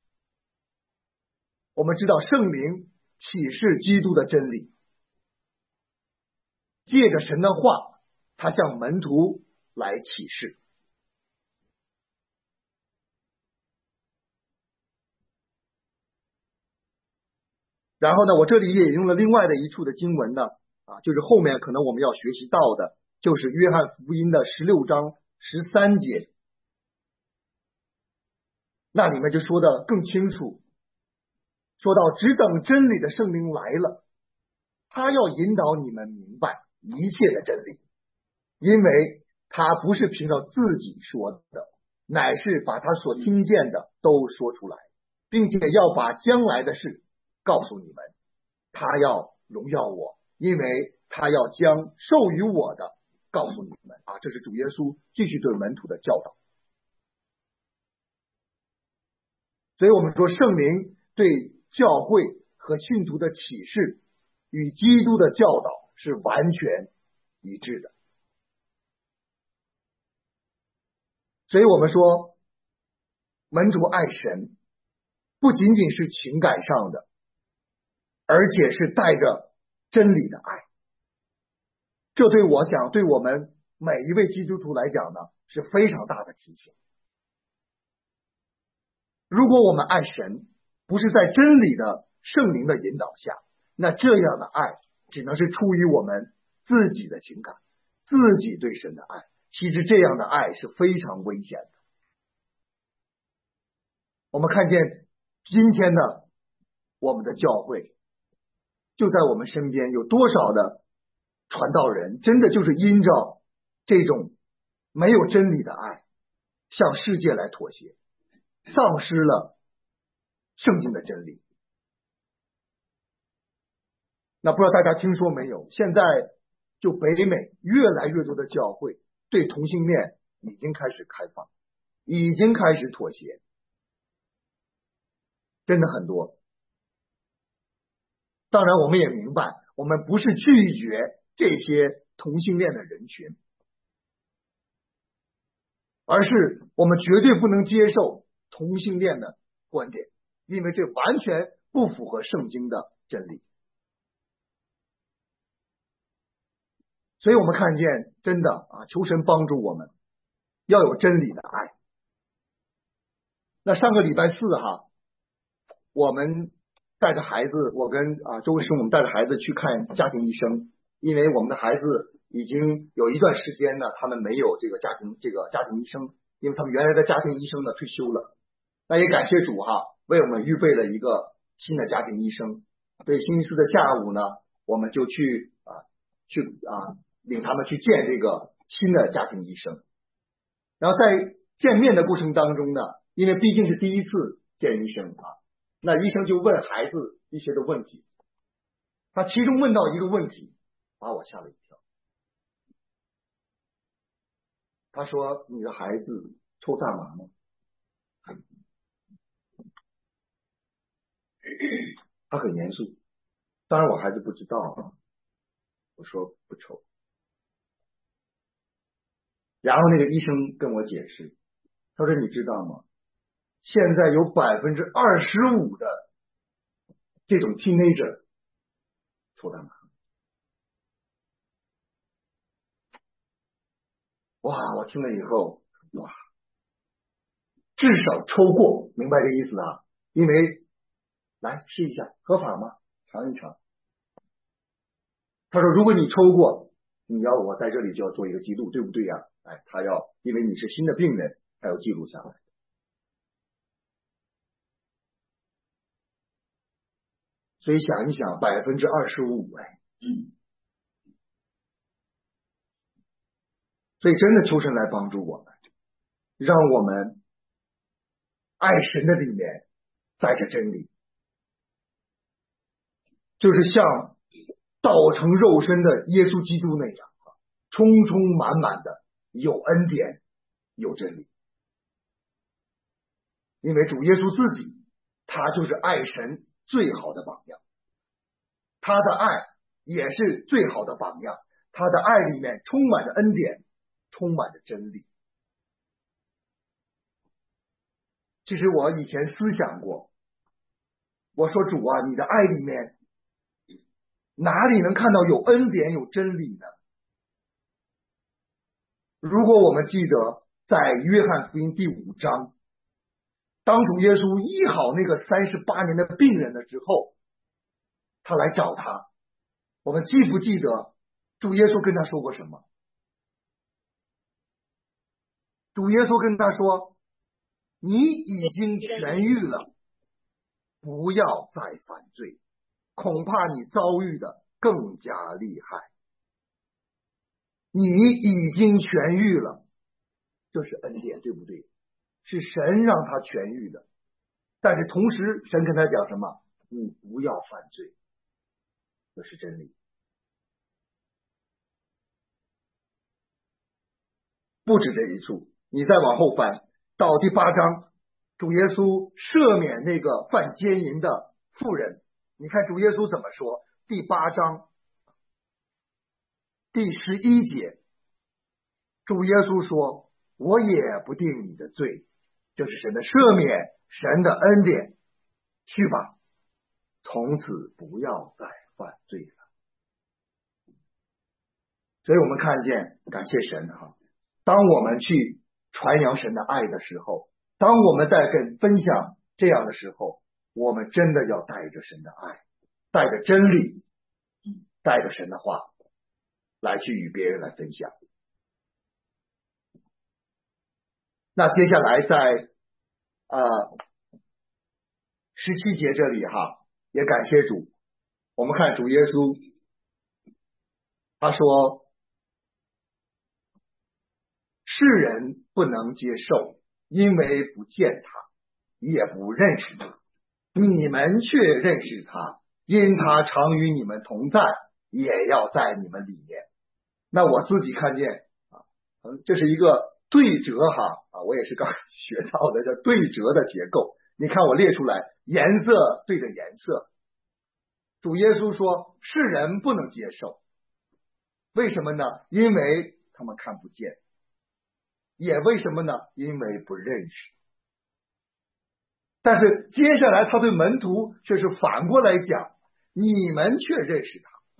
我们知道圣灵启示基督的真理，借着神的话他向门徒来启示。然后呢，我这里也引用了另外的一处的经文呢，就是后面可能我们要学习到的，就是约翰福音的16章13节，那里面就说的更清楚，说到只等真理的圣灵来了，他要引导你们明白一切的真理，因为他不是凭着自己说的，乃是把他所听见的都说出来，并且要把将来的事告诉你们。他要荣耀我，因为他要将授予我的告诉你们。这是主耶稣继续对门徒的教导。 所以我们说圣灵对教会和信徒的启示与基督的教导是完全一致的。所以我们说门徒爱神不仅仅是情感上的，而且是带着真理的爱。这我想对我们每一位基督徒来讲呢，是非常大的提醒。如果我们爱神不是在真理的圣灵的引导下，那这样的爱只能是出于我们自己的情感，自己对神的爱。其实这样的爱是非常危险的。我们看见今天的我们的教会，就在我们身边有多少的传道人真的就是因着这种没有真理的爱向世界来妥协，丧失了圣经的真理。那不知道大家听说没有，现在就北美越来越多的教会对同性恋已经开始开放，已经开始妥协，真的很多。当然我们也明白，我们不是拒绝这些同性恋的人群，而是我们绝对不能接受同性恋的观点，因为这完全不符合圣经的真理。所以我们看见真的求神帮助我们要有真理的爱。那上个礼拜四我们带着孩子，我跟周卫生我们带着孩子去看家庭医生，因为我们的孩子已经有一段时间呢，他们没有这个家庭医生，因为他们原来的家庭医生呢退休了。那也感谢主为我们预备了一个新的家庭医生。所以星期四的下午呢，我们就去领他们去见这个新的家庭医生。然后在见面的过程当中呢，因为毕竟是第一次见医生那医生就问孩子一些的问题。他其中问到一个问题把我吓了一跳。他说：“你的孩子抽大麻吗？”他很严肃。当然我孩子不知道我说不抽。然后那个医生跟我解释，他说：“你知道吗？现在有25%的这种 teenager 抽大麻。”哇！我听了以后，至少抽过，明白这意思因为来试一下，合法吗？尝一尝。他说：“如果你抽过，你要我在这里就要做一个记录，对不对呀？”他要，因为你是新的病人，他要记录下来。所以想一想，25%所以真的求神来帮助我们，让我们爱神的里面带着真理，就是像道成肉身的耶稣基督那样，充充满满的有恩典有真理。因为主耶稣自己他就是爱神最好的榜样，他的爱也是最好的榜样，他的爱里面充满着恩典，充满着真理。其实我以前思想过，我说主你的爱里面哪里能看到有恩典有真理呢？如果我们记得在约翰福音第5章，当主耶稣医好那个38年的病人了之后，他来找他，我们记不记得主耶稣跟他说过什么？主耶稣跟他说：“你已经痊愈了，不要再犯罪，恐怕你遭遇的更加厉害。”你已经痊愈了，这是恩典，对不对？是神让他痊愈的。但是同时神跟他讲什么？你不要犯罪，这是真理。不止这一处，你再往后翻到第8章， 主耶稣赦免那个犯奸淫的妇人，你看主耶稣怎么说？第8章第11节，主耶稣说：“我也不定你的罪。”这是神的赦免，神的恩典。去吧，从此不要再犯罪了。所以我们看见，感谢神哈，当我们去传扬神的爱的时候，当我们在分享这样的时候，我们真的要带着神的爱，带着真理，带着神的话来去与别人来分享。那接下来在17节这里哈，也感谢主，我们看主耶稣他说，世人不能接受，因为不见他，也不认识他。你们却认识他，因他常与你们同在，也要在你们里面。那我自己看见这是一个对折哈我也是刚学到的，叫对折的结构。你看我列出来，颜色对着颜色。主耶稣说，世人不能接受，为什么呢？因为他们看不见。也为什么呢？因为不认识。但是接下来他对门徒却是反过来讲，你们却认识他，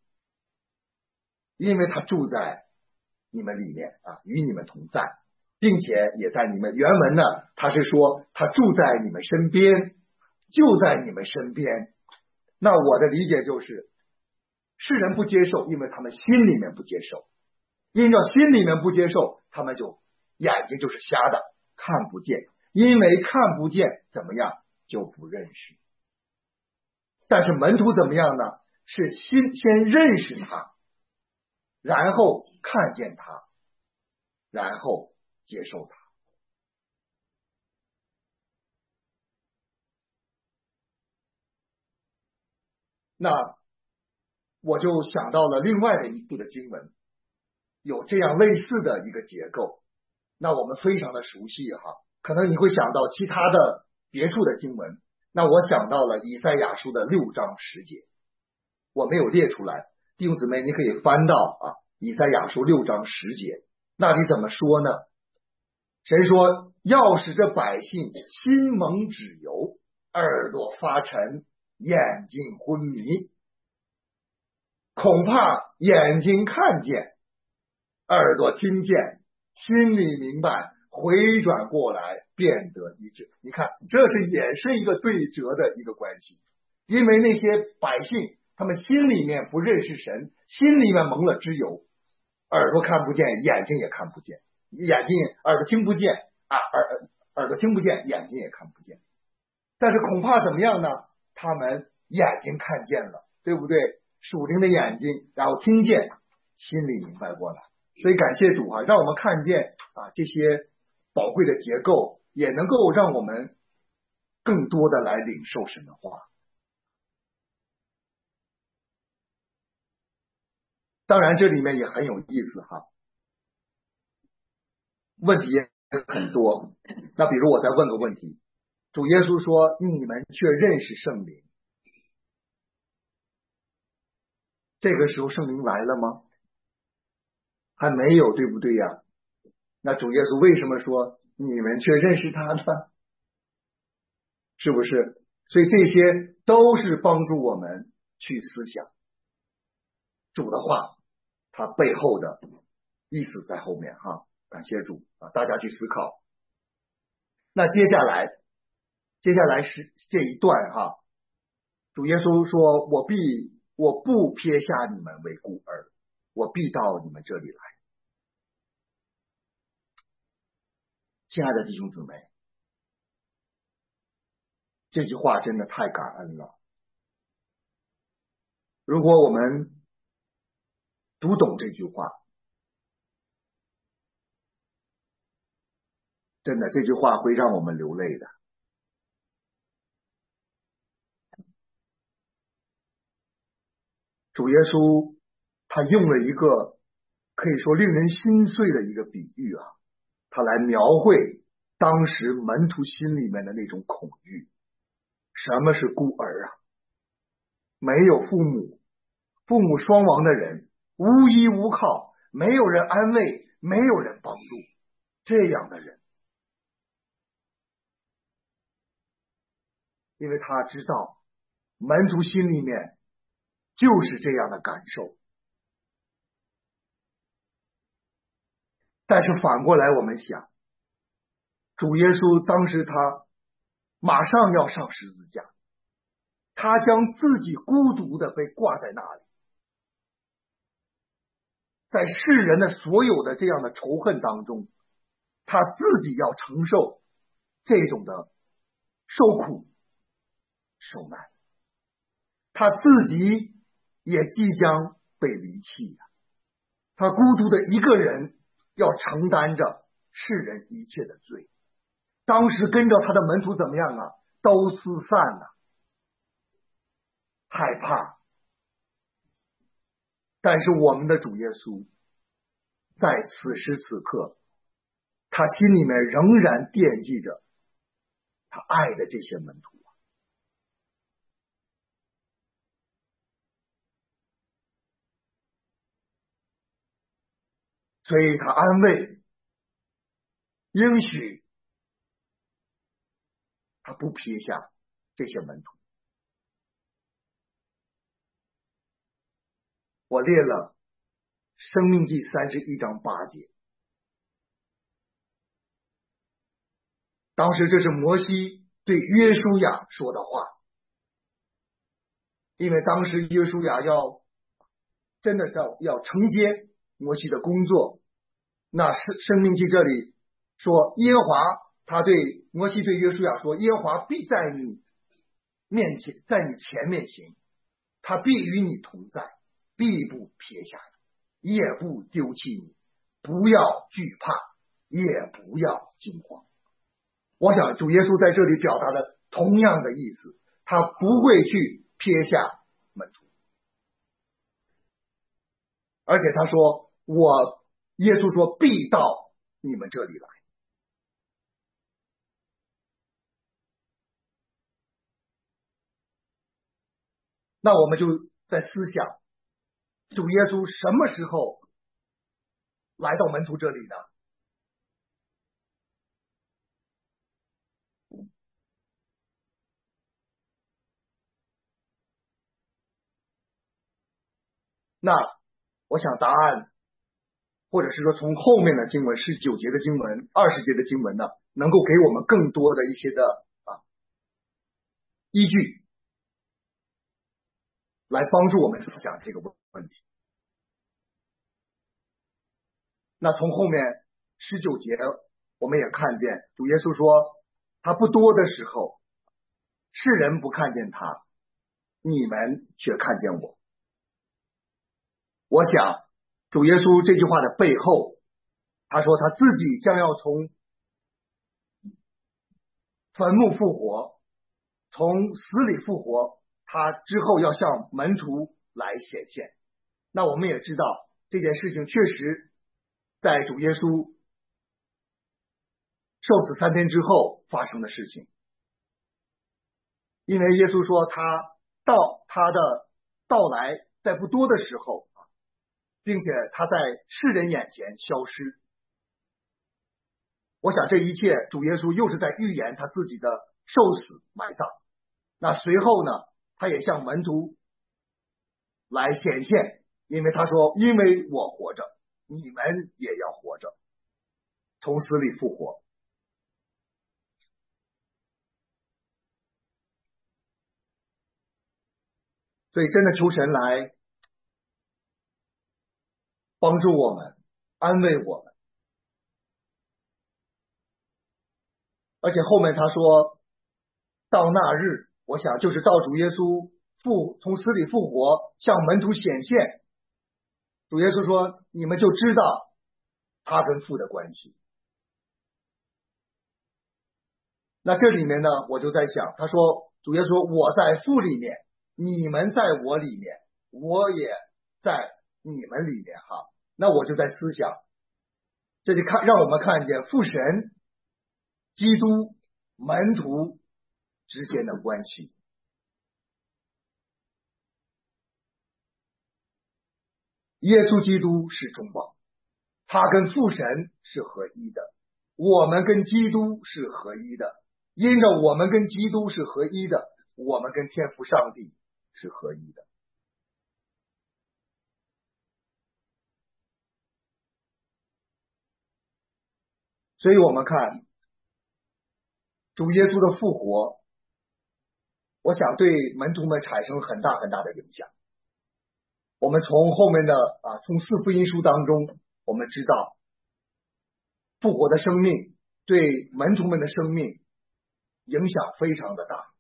因为他住在你们里面与你们同在，并且也在你们。原文呢，他是说他住在你们身边，就在你们身边。那我的理解就是，世人不接受，因为他们心里面不接受，因着心里面不接受，他们就眼睛就是瞎的，看不见。因为看不见，怎么样就不认识。但是门徒怎么样呢？是先认识他，然后看见他，然后接受他。那我就想到了另外的一处的经文，有这样类似的一个结构，那我们非常的熟悉哈。可能你会想到其他的别处的经文，那我想到了以赛亚书的6章10节，我没有列出来，弟兄姊妹你可以翻到以赛亚书6章10节，那里怎么说呢？神说，要使这百姓心蒙脂油，耳朵发沉，眼睛昏迷，恐怕眼睛看见，耳朵听见，心里明白，回转过来变得医治。你看，这也是一个对折的一个关系。因为那些百姓他们心里面不认识神，心里面蒙了脂油，耳朵看不见，眼睛也看不见，耳朵听不见耳朵听不见，眼睛也看不见。但是恐怕怎么样呢？他们眼睛看见了，对不对？属灵的眼睛，然后听见，心里明白过来。所以感谢主让我们看见这些宝贵的结构，也能够让我们更多的来领受神的话。当然这里面也很有意思问题也很多。那比如我再问个问题，主耶稣说，你们却认识圣灵，这个时候圣灵来了吗？还没有，对不对呀？那主耶稣为什么说你们却认识他呢？是不是？所以这些都是帮助我们去思想主的话，它背后的意思在后面感谢主大家去思考。那接下来是这一段主耶稣说，我不撇下你们为孤儿，我必到你们这里来。亲爱的弟兄姊妹，这句话真的太感恩了。如果我们读懂这句话，真的这句话会让我们流泪的。主耶稣他用了一个可以说令人心碎的一个比喻他来描绘当时门徒心里面的那种恐惧。什么是孤儿啊？没有父母，父母双亡的人，无依无靠，没有人安慰，没有人帮助，这样的人，因为他知道门徒心里面就是这样的感受。但是反过来我们想，主耶稣当时他马上要上十字架，他将自己孤独的被挂在那里，在世人的所有的这样的仇恨当中，他自己要承受这种的受苦受难，他自己也即将被离弃，他孤独的一个人要承担着世人一切的罪。当时跟着他的门徒怎么样啊？都四散了，害怕。但是我们的主耶稣在此时此刻，他心里面仍然惦记着他爱的这些门徒。所以他安慰应许他不撇下这些门徒。我列了申命记31章8节，当时这是摩西对约书亚说的话，因为当时约书亚真的要承接摩西的工作。那申命记这里说，耶和华他对摩西对约书亚说，耶和华必在你面前，在你前面行，他必与你同在，必不撇下你，也不丢弃你，不要惧怕，也不要惊慌。我想主耶稣在这里表达的同样的意思，他不会去撇下门徒，而且他说耶稣说必到你们这里来。那我们就在思想，主耶稣什么时候来到门徒这里呢？那我想答案，或者是说从后面的经文19节的经文20节的经文呢，能够给我们更多的一些的依据，来帮助我们思想这个问题。那从后面19节我们也看见主耶稣说，他不多的时候，世人不看见他，你们却看见我。我想主耶稣这句话的背后，他说他自己将要从坟墓复活，从死里复活，他之后要向门徒来显现。那我们也知道这件事情确实在主耶稣受死3天之后发生的事情，因为耶稣说他的到来在不多的时候，并且他在世人眼前消失。我想这一切主耶稣又是在预言他自己的受死埋葬。那随后呢，他也向门徒来显现，因为他说，因为我活着，你们也要活着，从死里复活。所以真的求神来帮助我们，安慰我们。而且后面他说到那日，我想就是到主耶稣从死里复活向门徒显现，主耶稣说你们就知道他跟父的关系。那这里面呢，我就在想，他说主耶稣我在父里面，你们在我里面，我也在你们里面哈。那我就在思想，这就让我们看见父神基督、门徒之间的关系。耶稣基督是中保，他跟父神是合一的，我们跟基督是合一的，因着我们跟基督是合一的，我们跟天父上帝是合一的。所以我们看主耶稣的复活，我想对门徒们产生很大很大的影响。我们从后面的从四福音书当中，我们知道复活的生命对门徒们的生命影响非常的大。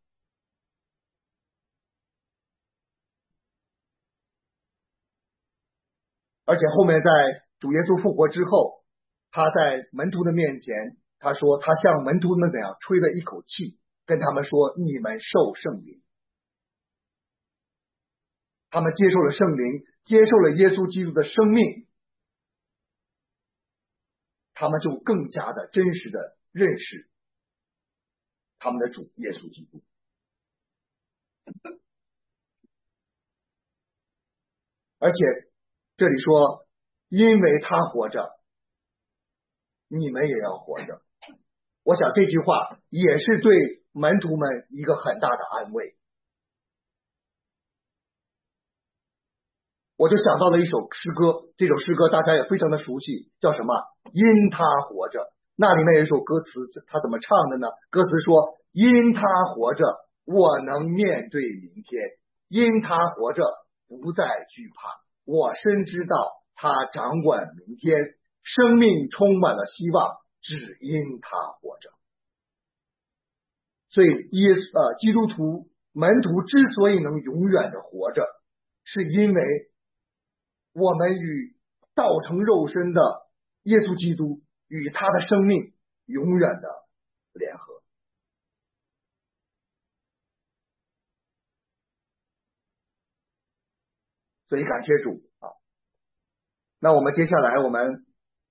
而且后面在主耶稣复活之后，他在门徒的面前，他说他向门徒们怎样吹了一口气，跟他们说你们受圣灵。他们接受了圣灵，接受了耶稣基督的生命，他们就更加的真实的认识他们的主耶稣基督。而且这里说因为他活着，你们也要活着。我想这句话也是对门徒们一个很大的安慰。我就想到了一首诗歌，这首诗歌大家也非常的熟悉，叫什么？因他活着。那里面有一首歌词，他怎么唱的呢？歌词说，因他活着，我能面对明天，因他活着，不再惧怕，我深知道他掌管明天，生命充满了希望，只因他活着。所以基督徒门徒之所以能永远的活着，是因为我们与道成肉身的耶稣基督与他的生命永远的联合。所以感谢主啊！那我们接下来我们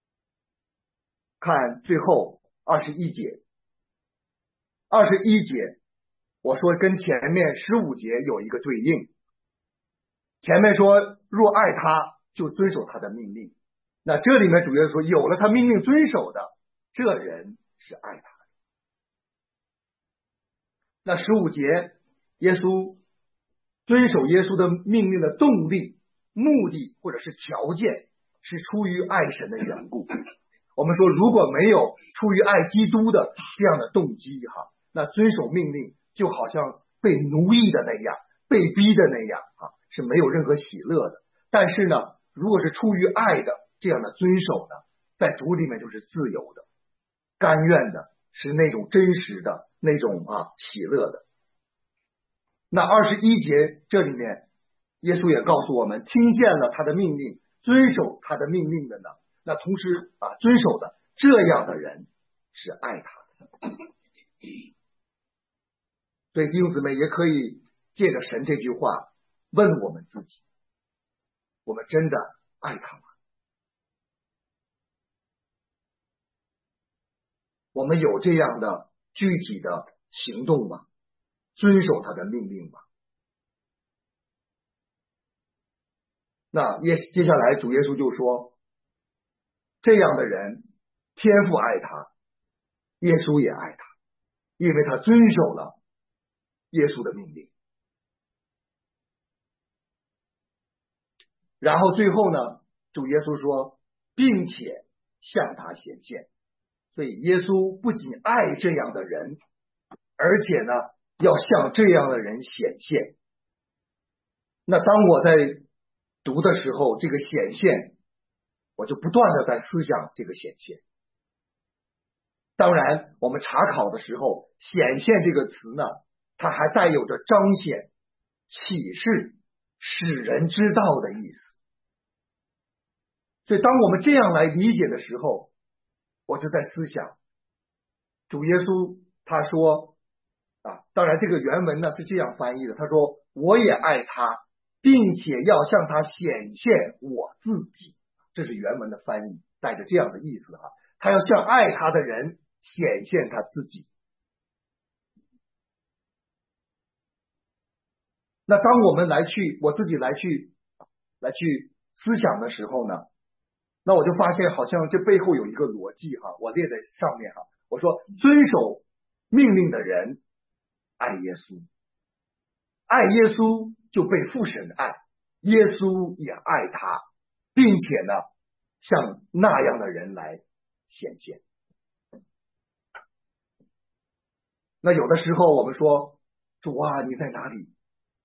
看最后21节。21节我说跟前面15节有一个对应。前面说若爱他就遵守他的命令，那这里面主耶稣说有了他命令遵守的，这人是爱他的。那15节耶稣遵守耶稣的命令的动力、目的或者是条件是出于爱神的缘故。我们说如果没有出于爱基督的这样的动机那遵守命令就好像被奴役的那样，被逼的那样是没有任何喜乐的。但是呢，如果是出于爱的这样的遵守呢，在主里面就是自由的、甘愿的，是那种真实的那种喜乐的。那21节这里面耶稣也告诉我们，听见了他的命令，遵守他的命令的呢，那同时遵守的这样的人是爱他的。所以弟兄姊妹也可以借着神这句话问我们自己，我们真的爱他吗？我们有这样的具体的行动吗？遵守他的命令吗？那接下来主耶稣就说，这样的人天父爱他，耶稣也爱他，因为他遵守了耶稣的命令。然后最后呢，主耶稣说并且向他显现。所以耶稣不仅爱这样的人，而且呢要向这样的人显现。那当我在读的时候，这个显现我就不断的在思想这个显现。当然我们查考的时候，显现这个词呢，它还带有着彰显、启示、使人知道的意思。所以当我们这样来理解的时候，我就在思想主耶稣他说当然这个原文呢是这样翻译的，他说我也爱他，并且要向他显现我自己。这是原文的翻译，带着这样的意思他要向爱他的人显现他自己。那当我们我自己来去思想的时候呢，那我就发现好像这背后有一个逻辑哈，我列在上面哈。我说遵守命令的人爱耶稣，爱耶稣就被父神爱，耶稣也爱他，并且呢像那样的人来显现。那有的时候我们说主啊你在哪里，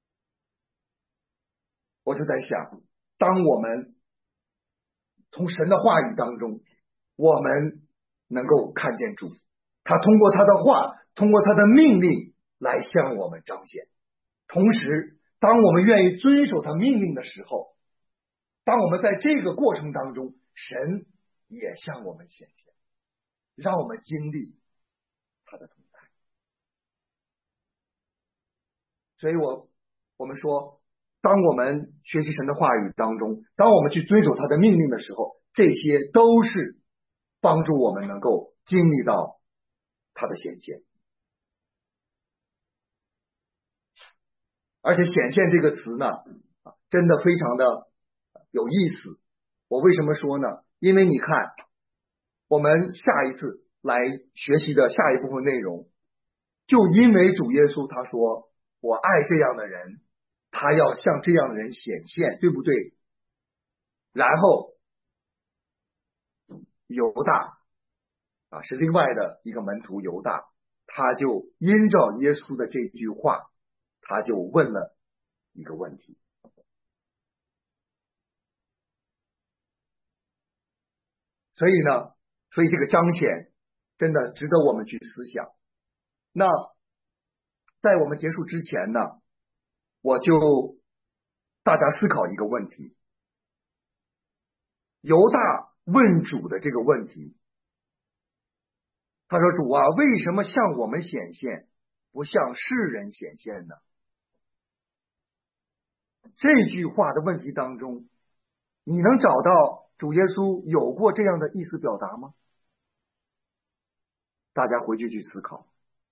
我就在想，当我们从神的话语当中，我们能够看见主，他通过他的话，通过他的命令来向我们彰显。同时当我们愿意遵守他命令的时候，当我们在这个过程当中，神也向我们显现，让我们经历他的同在。所以我们说，当我们学习神的话语当中，当我们去遵守他的命令的时候，这些都是帮助我们能够经历到他的显现。而且显现这个词呢，真的非常的有意思。我为什么说呢？因为你看，我们下一次来学习的下一部分内容，就因为主耶稣他说我爱这样的人，他要向这样的人显现，对不对？然后犹大是另外的一个门徒犹大，他就因照耶稣的这句话，他就问了一个问题。所以这个彰显真的值得我们去思想。那在我们结束之前呢，我就大家思考一个问题，犹大问主的这个问题，他说主啊，为什么向我们显现，不向世人显现呢？这句话的问题当中，你能找到主耶稣有过这样的意思表达吗？大家回去思考。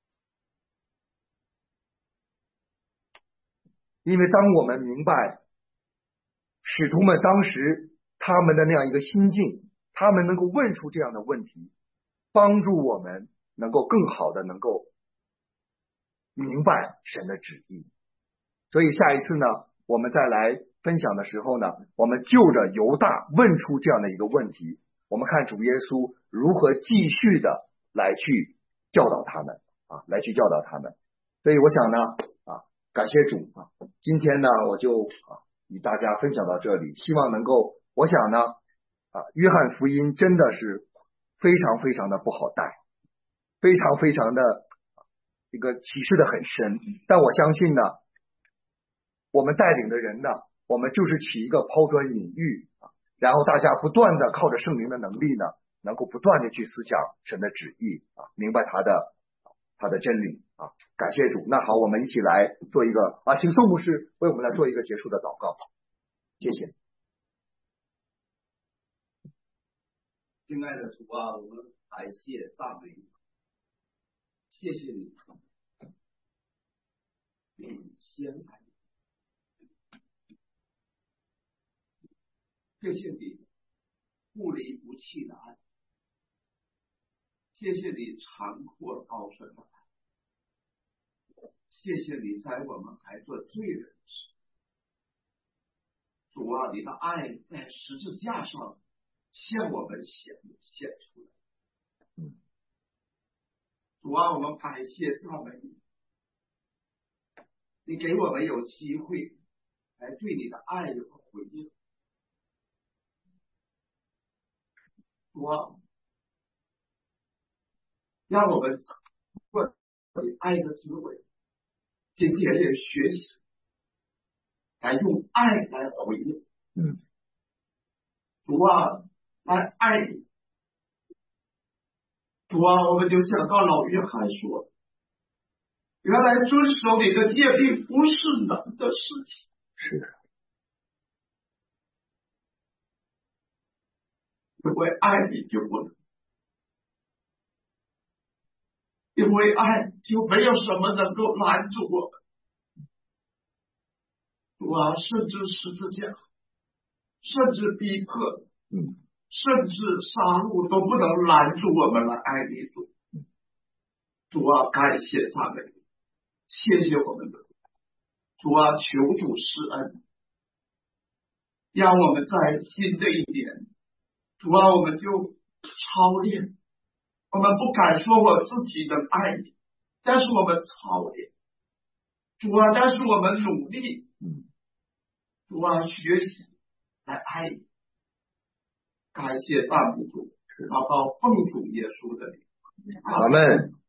因为当我们明白使徒们当时他们的那样一个心境，他们能够问出这样的问题，帮助我们能够更好的能够明白神的旨意。所以下一次呢，我们再来分享的时候呢，我们就着犹大问出这样的一个问题，我们看主耶稣如何继续的来去教导他们来去教导他们。所以我想呢感谢主今天呢我就与大家分享到这里，希望能够，我想呢约翰福音真的是非常非常的不好带，非常非常的这个启示的很深，但我相信呢，我们带领的人呢，我们就是起一个抛砖引玉然后大家不断的靠着圣灵的能力呢，能够不断的去思想神的旨意明白他的真理感谢主。那好，我们一起来做一个请宋牧师为我们来做一个结束的祷告，谢谢。 亲爱的主啊，我们感谢赞美你，谢谢你，先爱你，谢谢你不离不弃的爱，谢谢你长阔高深的爱，谢谢你在我们还做罪人时，主啊，你的爱在十字架上向我们显出来。主啊，我们感谢赞美你，你给我们有机会来对你的爱有个回应。主啊，让我们过你爱的滋味，今天也学习来用爱来回应。主啊，来爱你。主啊，我们就想到老约翰说，原来遵守你的诫命不是难的事情。 是的， 因为爱你就不能。 因为爱就没有什么能够拦住我们。主啊，甚至十字架，甚至逼迫，甚至杀戮都不能拦住我们来爱你。主啊，感谢赞美你，谢谢我们的主啊，求主施恩，让我们在新的一年，主啊，我们就操练。我们不敢说我自己能爱你，但是我们操练。主啊，但是我们努力，主啊，学习来爱你。感谢赞美主，祷告奉主耶稣的名， 阿们。